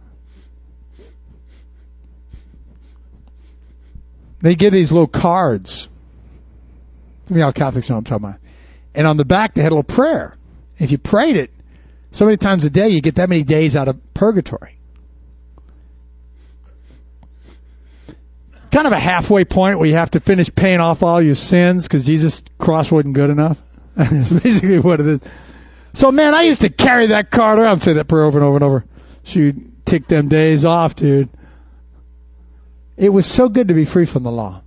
They give these little cards. Some of y'all Catholics know what I'm talking about. And on the back, they had a little prayer. If you prayed it so many times a day, you get that many days out of purgatory. Kind of a halfway point where you have to finish paying off all your sins because Jesus' cross wasn't good enough. That's basically what it is. So, man, I used to carry that card around and say that prayer over and over and over. Shoot, tick them days off, dude. It was so good to be free from the law.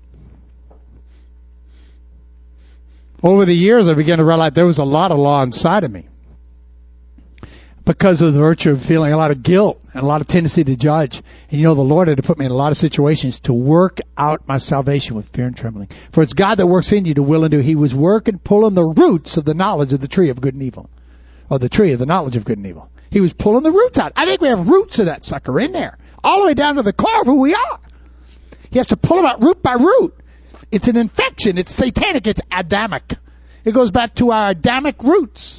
Over the years, I began to realize there was a lot of law inside of me because of the virtue of feeling a lot of guilt and a lot of tendency to judge. And you know, the Lord had to put me in a lot of situations to work out my salvation with fear and trembling. For it's God that works in you to will and do. He was working, pulling the roots of the knowledge of the tree of good and evil. Or the tree of the knowledge of good and evil. He was pulling the roots out. I think we have roots of that sucker in there. All the way down to the core of who we are. He has to pull them out root by root. It's an infection. It's satanic. It's Adamic. It goes back to our Adamic roots.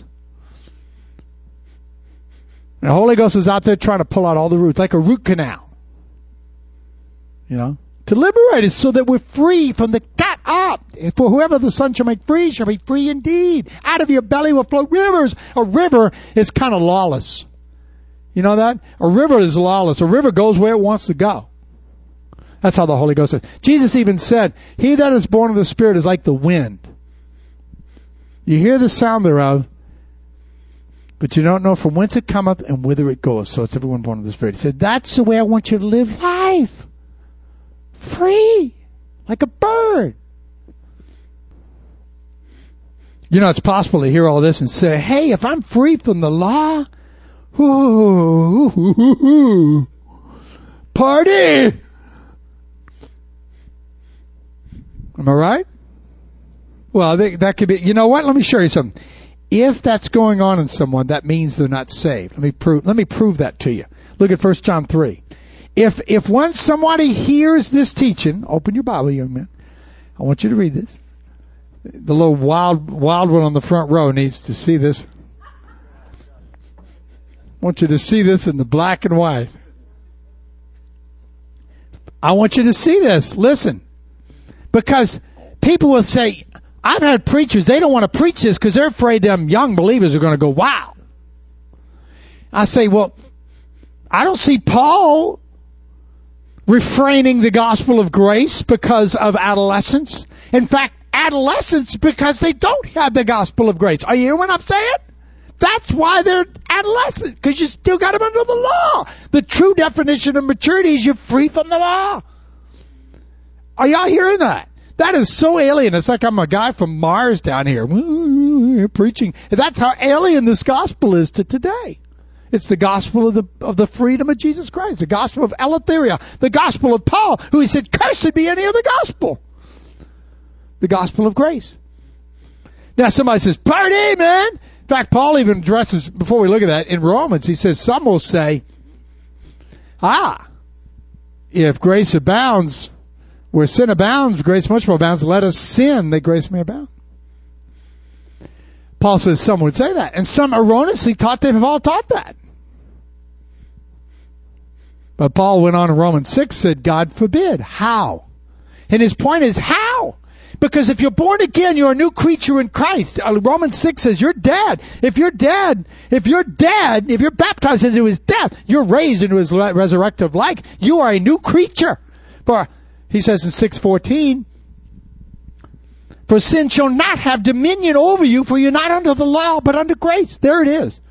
And the Holy Ghost is out there trying to pull out all the roots, like a root canal. You know? To liberate us so that we're free from the gut up. For whoever the Son shall make free shall be free indeed. Out of your belly will flow rivers. A river is kind of lawless. You know that? A river is lawless. A river goes where it wants to go. That's how the Holy Ghost is. Jesus even said, he that is born of the Spirit is like the wind. You hear the sound thereof, but you don't know from whence it cometh and whither it goes. So it's everyone born of the Spirit. He said, that's the way I want you to live life. Free. Like a bird. You know, it's possible to hear all this and say, hey, if I'm free from the law, ooh, ooh, ooh, ooh, party. Am I right? Well, I think that could be, you know what? Let me show you something. If that's going on in someone, that means they're not saved. Let me prove, let me prove that to you. Look at First John three. If, if once somebody hears this teaching, open your Bible, young man. I want you to read this. The little wild, wild one on the front row needs to see this. I want you to see this in the black and white. I want you to see this. Listen. Because people will say, I've had preachers, they don't want to preach this because they're afraid them young believers are going to go, wow. I say, well, I don't see Paul refraining the gospel of grace because of adolescence. In fact, adolescents because they don't have the gospel of grace. Are you hearing what I'm saying? That's why they're adolescent, because you still got them under the law. The true definition of maturity is you're free from the law. Are y'all hearing that? That is so alien. It's like I'm a guy from Mars down here preaching. That's how alien this gospel is to today. It's the gospel of the of the freedom of Jesus Christ, the gospel of Eleutheria, the gospel of Paul, who he said, cursed be any other gospel. The gospel of grace. Now somebody says, party, man. In fact, Paul even addresses, before we look at that, in Romans, he says, some will say, ah, if grace abounds, where sin abounds, grace much more abounds. Let us sin that grace may abound. Paul says some would say that. And some erroneously taught they've all taught that. But Paul went on in Romans six, said, God forbid. How? And his point is how? Because if you're born again, you're a new creature in Christ. Romans six says you're dead. If you're dead, if you're dead, if you're baptized into his death, you're raised into his resurrective life. You are a new creature. For he says in six fourteen, for sin shall not have dominion over you, for you're not under the law, but under grace. There it is.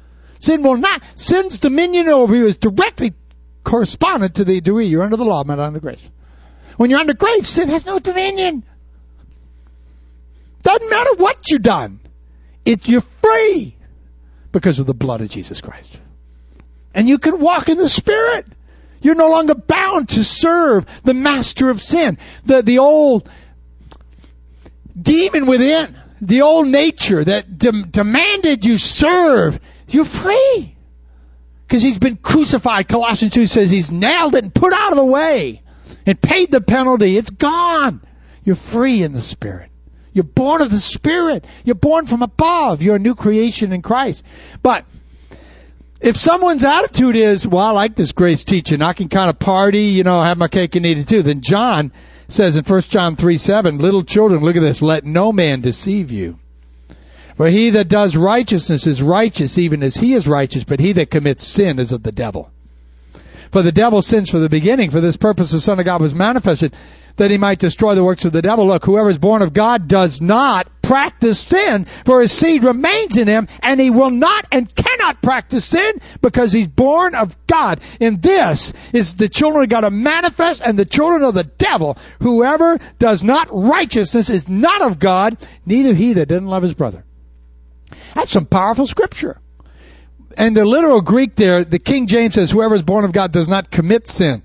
Sin will not. Sin's dominion over you is directly correspondent to the degree you're under the law, not under grace. When you're under grace, sin has no dominion. Doesn't matter what you've done. It, you're free because of the blood of Jesus Christ. And you can walk in the Spirit. You're no longer bound to serve the master of sin. The, the old demon within, the old nature that de- demanded you serve, you're free. Because he's been crucified. Colossians two says he's nailed it and put out of the way and paid the penalty. It's gone. You're free in the Spirit. You're born of the Spirit. You're born from above. You're a new creation in Christ. But if someone's attitude is, well, I like this grace teaching, I can kind of party, you know, have my cake and eat it too, then John says in First John three seven, little children, look at this, let no man deceive you. For he that does righteousness is righteous even as he is righteous, but he that commits sin is of the devil. For the devil sins from the beginning. For this purpose the Son of God was manifested, that he might destroy the works of the devil. Look, whoever is born of God does not practice sin, for his seed remains in him, and he will not and cannot practice sin because he's born of God. And this is the children of God are manifest and the children of the devil. Whoever does not righteousness is not of God, neither he that doesn't love his brother. That's some powerful scripture. And the literal Greek there, the King James says, whoever is born of God does not commit sin.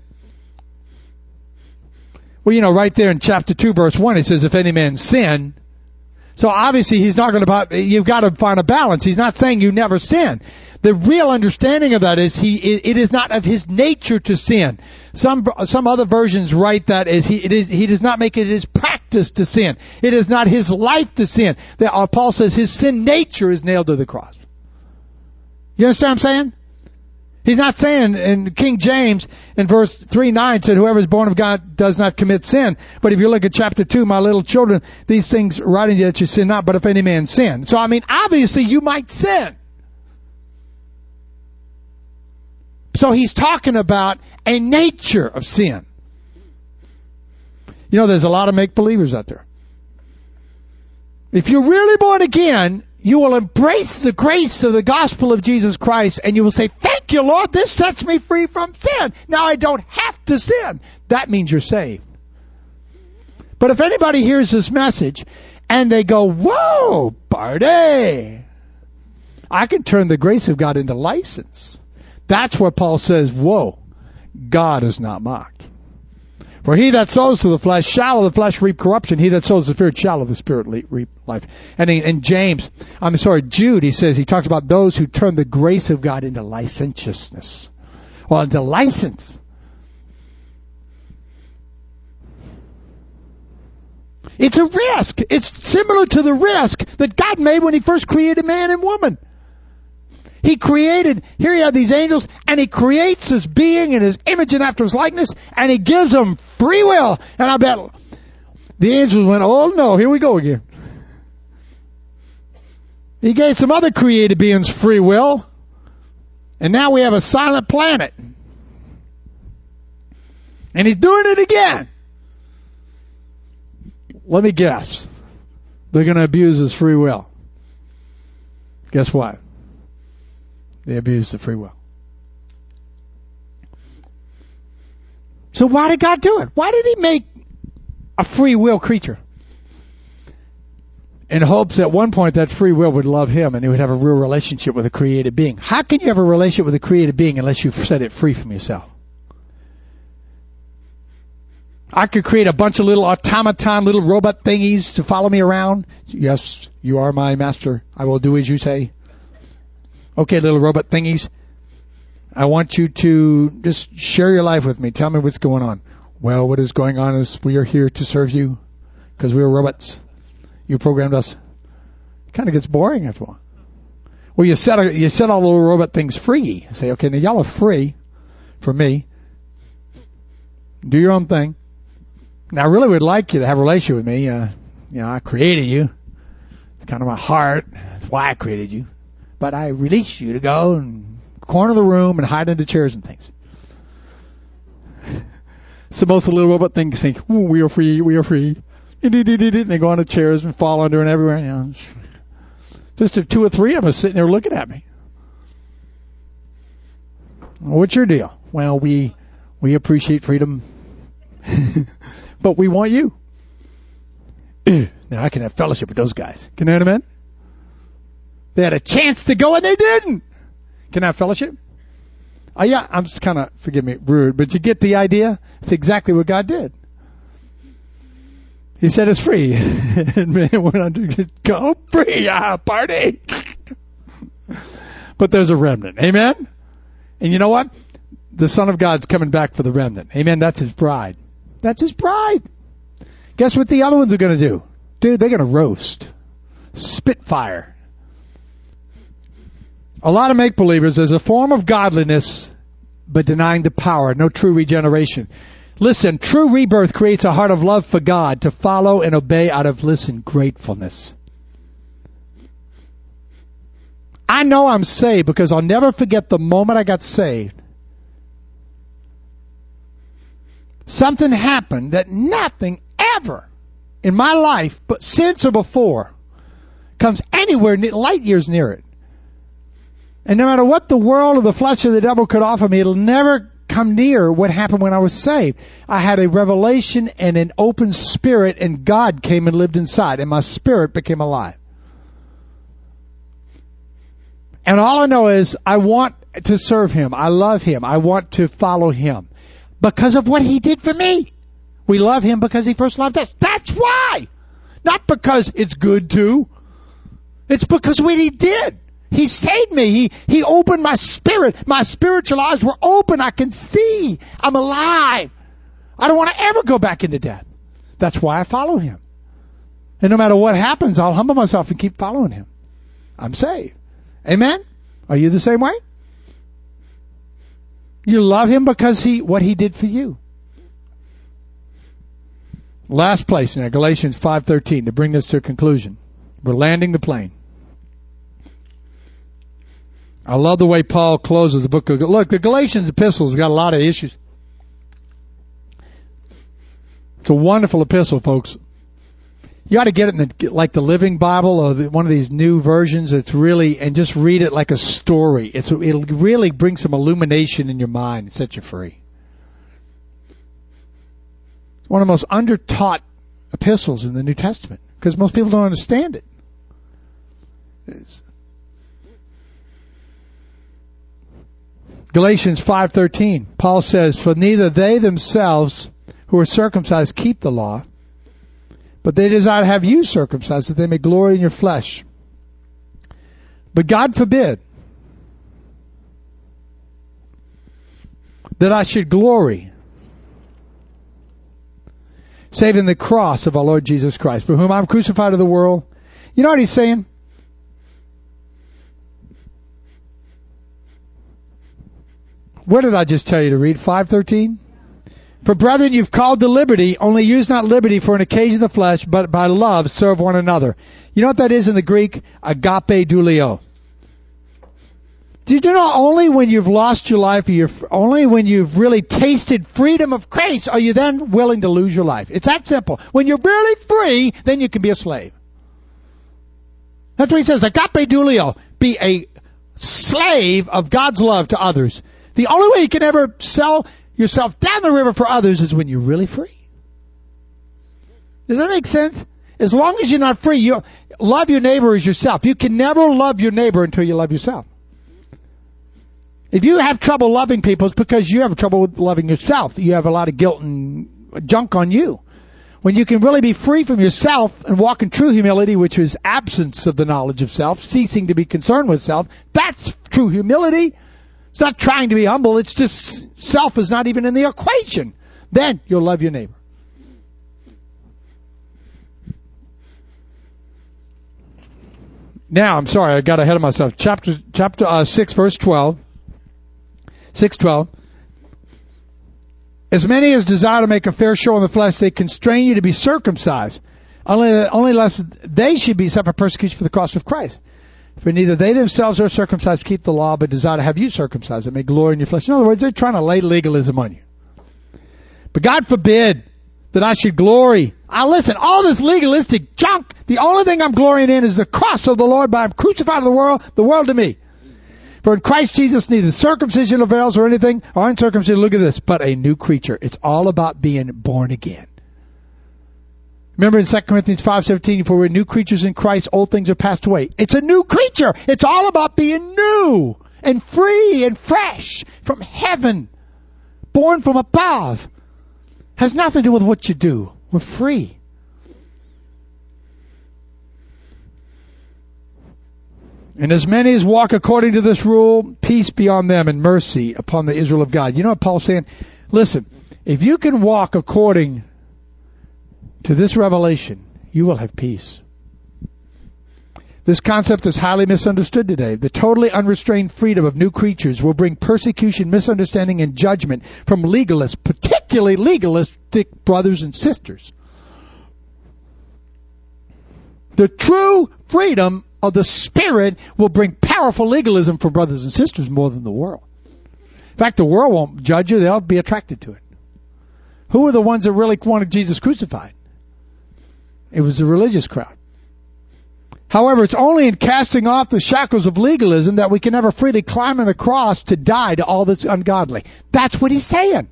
Well, you know, right there in chapter two, verse one, it says, if any man sin. So obviously he's not going to, you've got to find a balance. He's not saying you never sin. The real understanding of that is he, it is not of his nature to sin. Some, some other versions write that as he, it is, he does not make it his practice to sin. It is not his life to sin. The, uh, Paul says his sin nature is nailed to the cross. You understand what I'm saying? He's not saying, in King James, in verse three nine said, whoever is born of God does not commit sin. But if you look at chapter two, my little children, these things write in you that you sin not, but if any man sin. So, I mean, obviously you might sin. So he's talking about a nature of sin. You know, there's a lot of make-believers out there. If you're really born again, you will embrace the grace of the gospel of Jesus Christ, and you will say, thank you, Lord, this sets me free from sin. Now I don't have to sin. That means you're saved. But if anybody hears this message, and they go, whoa, party, I can turn the grace of God into license. That's what Paul says, whoa, God is not mocked. For he that sows to the flesh shall of the flesh reap corruption. He that sows to the Spirit shall of the Spirit reap life. And in, in James, I'm sorry, Jude, he says, he talks about those who turn the grace of God into licentiousness. Well, into license. It's a risk. It's similar to the risk that God made when he first created man and woman. He created, here you have these angels, and he creates this being in his image and after his likeness, and he gives them free will. And I bet the angels went, oh no, here we go again. He gave some other created beings free will, and now we have a silent planet. And he's doing it again. Let me guess. They're going to abuse his free will. Guess what? They abused the free will. So why did God do it? Why did he make a free will creature? In hopes at one point that free will would love him and he would have a real relationship with a created being. How can you have a relationship with a created being unless you've set it free from yourself? I could create a bunch of little automaton, little robot thingies to follow me around. Yes, you are my master. I will do as you say. Okay, little robot thingies. I want you to just share your life with me. Tell me what's going on. Well, what is going on is we are here to serve you because we are robots. You programmed us. It kind of gets boring after a while. Well, you set a, you set all the little robot things free. You say, okay, now y'all are free for me. Do your own thing. Now, I really would like you to have a relationship with me. Uh, you know, I created you. It's kind of my heart. That's why I created you. But I release you to go and corner the room and hide under chairs and things. So most of the little robot things think, oh, we are free, we are free. And they go on the chairs and fall under and everywhere. You know. Just if two or three of them are sitting there looking at me. What's your deal? Well, we we appreciate freedom, but we want you. Now I can have fellowship with those guys. Can I have amen? They had a chance to go and they didn't. Can I have fellowship? Oh yeah, I'm just kind of, forgive me, rude, but you get the idea? It's exactly what God did. He said it's free. And man went on to go free, ah, party. But there's a remnant. Amen? And you know what? The Son of God's coming back for the remnant. Amen? That's his bride. That's his bride. Guess what the other ones are going to do? Dude, they're going to roast. Spitfire. A lot of make-believers is a form of godliness, but denying the power. No true regeneration. Listen, true rebirth creates a heart of love for God to follow and obey out of, listen, gratefulness. I know I'm saved because I'll never forget the moment I got saved. Something happened that nothing ever in my life, but since or before, comes anywhere near, light years near it. And no matter what the world or the flesh of the devil could offer me, it'll never come near what happened when I was saved. I had a revelation and an open spirit, and God came and lived inside, and my spirit became alive. And all I know is I want to serve him. I love him. I want to follow him because of what he did for me. We love him because he first loved us. That's why. Not because it's good to. It's because what he did. He saved me. He, he opened my spirit. My spiritual eyes were open. I can see. I'm alive. I don't want to ever go back into death. That's why I follow him. And no matter what happens, I'll humble myself and keep following him. I'm saved. Amen? Are you the same way? You love him because he, what he did for you. Last place now, Galatians five thirteen, to bring this to a conclusion. We're landing the plane. I love the way Paul closes the book of... Look, the Galatians epistle's got a lot of issues. It's a wonderful epistle, folks. You ought to get it in the, like the Living Bible or the, one of these new versions. It's really... And just read it like a story. It's, it'll really bring some illumination in your mind and set you free. It's one of the most undertaught epistles in the New Testament because most people don't understand it. It's... Galatians five thirteen, Paul says, "For neither they themselves who are circumcised keep the law, but they desire to have you circumcised, that they may glory in your flesh. But God forbid that I should glory, save in the cross of our Lord Jesus Christ, for whom I'm crucified to the world." You know what he's saying? What did I just tell you to read? five thirteen? "For brethren, you've called to liberty, only use not liberty for an occasion of the flesh, but by love serve one another." You know what that is in the Greek? Agape douleo. Did you know only when you've lost your life, or you're, only when you've really tasted freedom of Christ, are you then willing to lose your life? It's that simple. When you're really free, then you can be a slave. That's what he says, agape douleo. Be a slave of God's love to others. The only way you can ever sell yourself down the river for others is when you're really free. Does that make sense? As long as you're not free, you love your neighbor as yourself. You can never love your neighbor until you love yourself. If you have trouble loving people, it's because you have trouble with loving yourself. You have a lot of guilt and junk on you. When you can really be free from yourself and walk in true humility, which is absence of the knowledge of self, ceasing to be concerned with self, that's true humility. It's not trying to be humble. It's just self is not even in the equation. Then you'll love your neighbor. Now, I'm sorry, I got ahead of myself. Chapter chapter uh, six, verse twelve. six twelve. "As many as desire to make a fair show in the flesh, they constrain you to be circumcised, only only lest they should be suffer persecution for the cross of Christ. For neither they themselves are circumcised keep the law, but desire to have you circumcised, that may glory in your flesh." In other words, they're trying to lay legalism on you. "But God forbid that I should glory." I listen, all this legalistic junk, the only thing I'm glorying in is the cross of the Lord, but I'm crucified to the world, the world to me. For in Christ Jesus neither circumcision avails or anything, or uncircumcision, look at this, but a new creature. It's all about being born again. Remember in Second Corinthians five seventeen, for we're new creatures in Christ, old things are passed away. It's a new creature. It's all about being new and free and fresh from heaven, born from above. Has nothing to do with what you do. We're free. And as many as walk according to this rule, peace be on them and mercy upon the Israel of God. You know what Paul's saying? Listen, if you can walk according to this revelation, you will have peace. This concept is highly misunderstood today. The totally unrestrained freedom of new creatures will bring persecution, misunderstanding, and judgment from legalists, particularly legalistic brothers and sisters. The true freedom of the Spirit will bring powerful legalism from brothers and sisters more than the world. In fact, the world won't judge you. They'll be attracted to it. Who are the ones that really wanted Jesus crucified? It was the religious crowd. However, it's only in casting off the shackles of legalism that we can ever freely climb on the cross to die to all that's ungodly. That's what he's saying.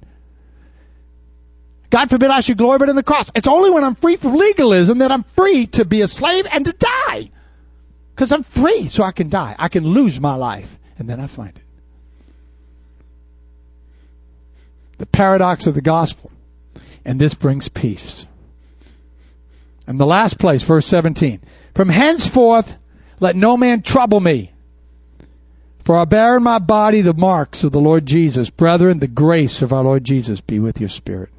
God forbid I should glory but in the cross. It's only when I'm free from legalism that I'm free to be a slave and to die. Because I'm free, so I can die. I can lose my life, and then I find it. The paradox of the gospel. And this brings peace. And the last place, verse seventeen. From henceforth, let no man trouble me. For I bear in my body the marks of the Lord Jesus. Brethren, the grace of our Lord Jesus be with your spirit.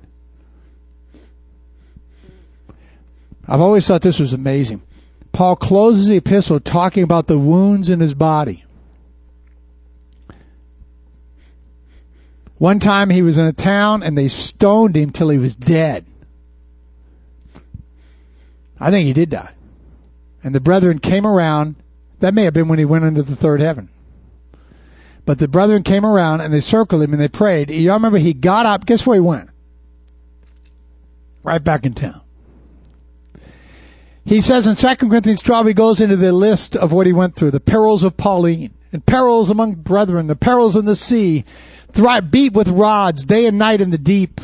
I've always thought this was amazing. Paul closes the epistle talking about the wounds in his body. One time he was in a town and they stoned him till he was dead. I think he did die. And the brethren came around. That may have been when he went into the third heaven. But the brethren came around and they circled him and they prayed. You remember he got up. Guess where he went? Right back in town. He says in Second Corinthians twelve, he goes into the list of what he went through. The perils of Pauline, and perils among brethren, the perils in the sea, thrive, beat with rods, day and night in the deep.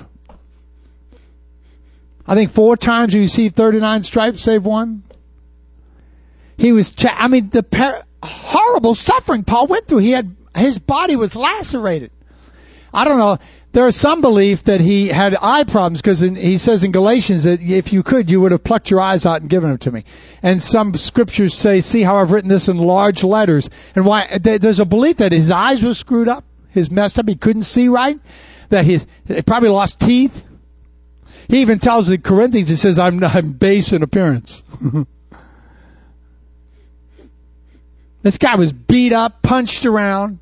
I think four times he received thirty-nine stripes, save one. He was, cha- I mean, the per- horrible suffering Paul went through. He had, his body was lacerated. I don't know. There is some belief that he had eye problems because he says in Galatians that if you could, you would have plucked your eyes out and given them to me. And some scriptures say, see how I've written this in large letters. And why there's a belief that his eyes were screwed up, his messed up, he couldn't see right, that his, he probably lost teeth. He even tells the Corinthians, he says, I'm, I'm base in appearance. This guy was beat up, punched around,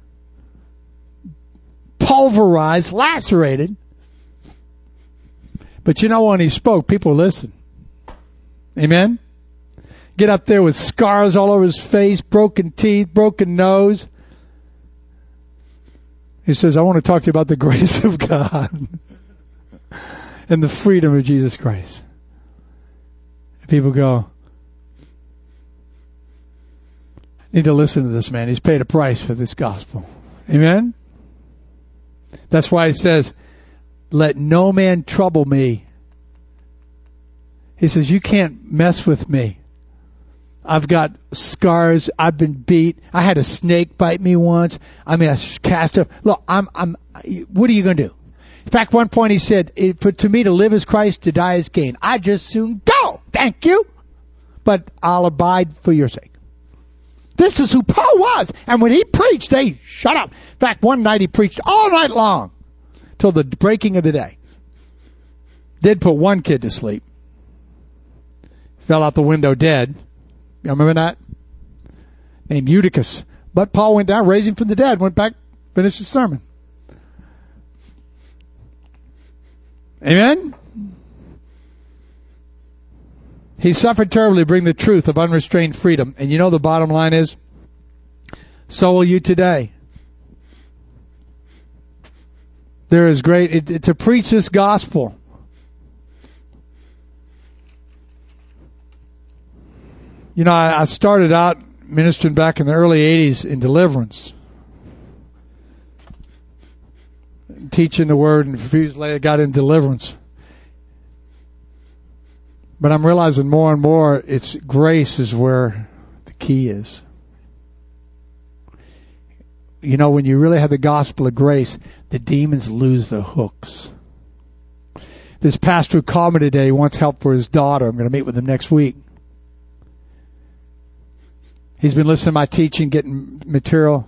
pulverized, lacerated. But you know, when he spoke, people listened. Amen? Get up there with scars all over his face, broken teeth, broken nose. He says, I want to talk to you about the grace of God and the freedom of Jesus Christ. And people go, I need to listen to this man. He's paid a price for this gospel. Amen? That's why he says, let no man trouble me. He says, you can't mess with me. I've got scars. I've been beat. I had a snake bite me once. I mean, I cast up. Look, I'm, I'm, what are you going to do? In fact, one point he said, for, to me to live is Christ, to die is gain. I just soon go. Thank you. But I'll abide for your sake. This is who Paul was. And when he preached, they shut up. In fact, one night he preached all night long till the breaking of the day. Did put one kid to sleep. Fell out the window dead. You remember that? Named Eutychus. But Paul went down, raised him from the dead, went back, finished his sermon. Amen? He suffered terribly to bring the truth of unrestrained freedom. And you know the bottom line is, so will you today. There is great, it, it, to preach this gospel. You know, I, I started out ministering back in the early eighties in deliverance, teaching the word, and a few years later got in deliverance. But I'm realizing more and more it's grace is where the key is. You know, when you really have the gospel of grace, the demons lose their hooks. This pastor who called me today wants help for his daughter. I'm going to meet with him next week. He's been listening to my teaching, getting material.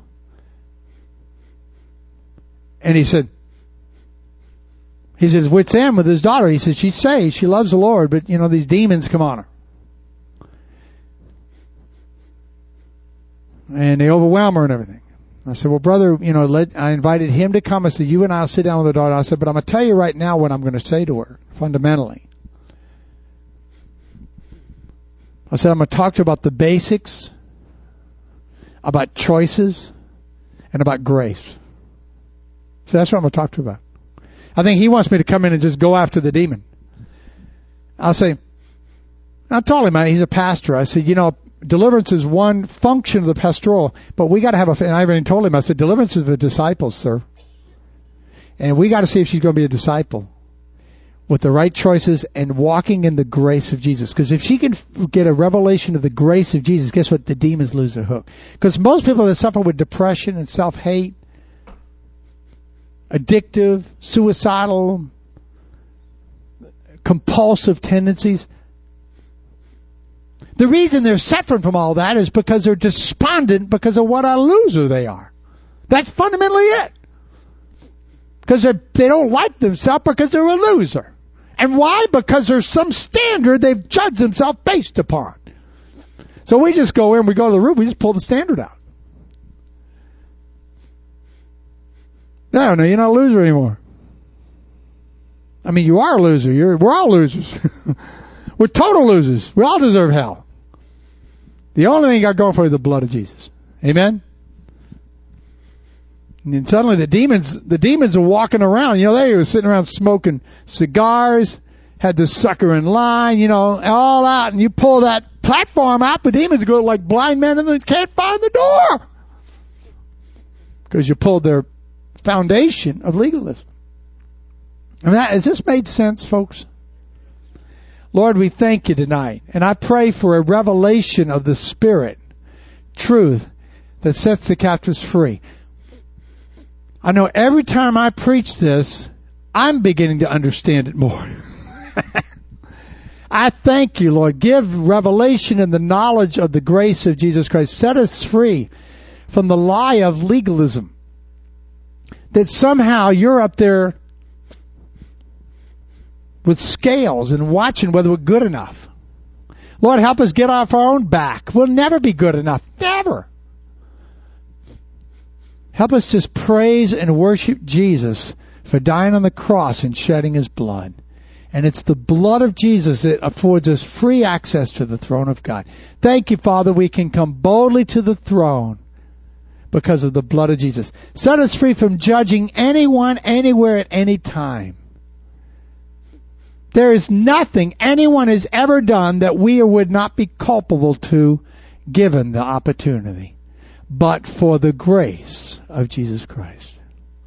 And he said, he says, what's in with his daughter? He said, she's saved. She loves the Lord, but, you know, these demons come on her. And they overwhelm her and everything. I said, well, brother, you know, let, I invited him to come. I said, you and I will sit down with the daughter. I said, but I'm going to tell you right now what I'm going to say to her, fundamentally. I said, I'm going to talk to her about the basics, about choices, and about grace. So that's what I'm going to talk to her about. I think he wants me to come in and just go after the demon. I'll say, I told him, he's a pastor. I said, you know, deliverance is one function of the pastoral, but we got to have a, and I even told him, I said, deliverance is the disciples, sir. And we got to see if she's going to be a disciple with the right choices and walking in the grace of Jesus. Because if she can get a revelation of the grace of Jesus, guess what? The demons lose their hook. Because most people that suffer with depression and self-hate, addictive, suicidal, compulsive tendencies, the reason they're suffering from all that is because they're despondent because of what a loser they are. That's fundamentally it. Because they don't like themselves because they're a loser. And why? Because there's some standard they've judged themselves based upon. So we just go in, we go to the room, we just pull the standard out. No, no, you're not a loser anymore. I mean, you are a loser. You're, we're all losers. We're total losers. We all deserve hell. The only thing you got going for you is the blood of Jesus. Amen? And then suddenly the demons, the demons are walking around. You know, they were sitting around smoking cigars, had the sucker in line, you know, all out. And you pull that platform out, the demons go like blind men and they can't find the door. Because you pulled their foundation of legalism. And that, has this made sense, folks? Lord, we thank you tonight. And I pray for a revelation of the Spirit, truth, that sets the captives free. I know every time I preach this, I'm beginning to understand it more. I thank you, Lord. Give revelation and the knowledge of the grace of Jesus Christ. Set us free from the lie of legalism. That somehow you're up there with scales and watching whether we're good enough. Lord, help us get off our own back. We'll never be good enough. Never. Help us just praise and worship Jesus for dying on the cross and shedding his blood. And it's the blood of Jesus that affords us free access to the throne of God. Thank you, Father, we can come boldly to the throne because of the blood of Jesus. Set us free from judging anyone, anywhere, at any time. There is nothing anyone has ever done that we would not be culpable to given the opportunity, but for the grace of Jesus Christ.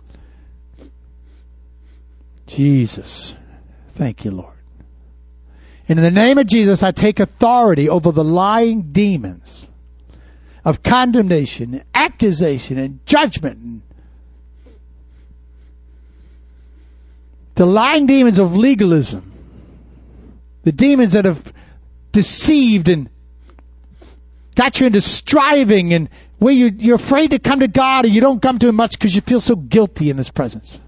Jesus, thank you, Lord. And in the name of Jesus, I take authority over the lying demons of condemnation, and accusation, and judgment, and the lying demons of legalism. The demons that have deceived and got you into striving and where you, you're afraid to come to God and you don't come to him much because you feel so guilty in his presence.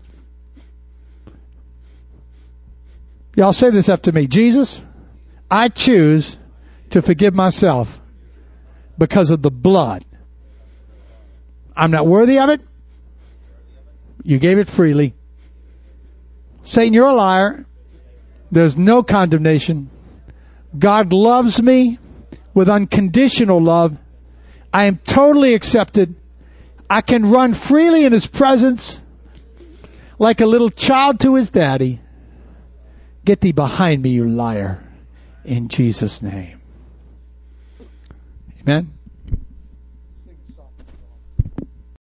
Y'all say this after me. Jesus, I choose to forgive myself because of the blood. I'm not worthy of it. You gave it freely. Satan, you're a liar. There's no condemnation. God loves me with unconditional love. I am totally accepted. I can run freely in his presence like a little child to his daddy. Get thee behind me, you liar, in Jesus' name. Amen.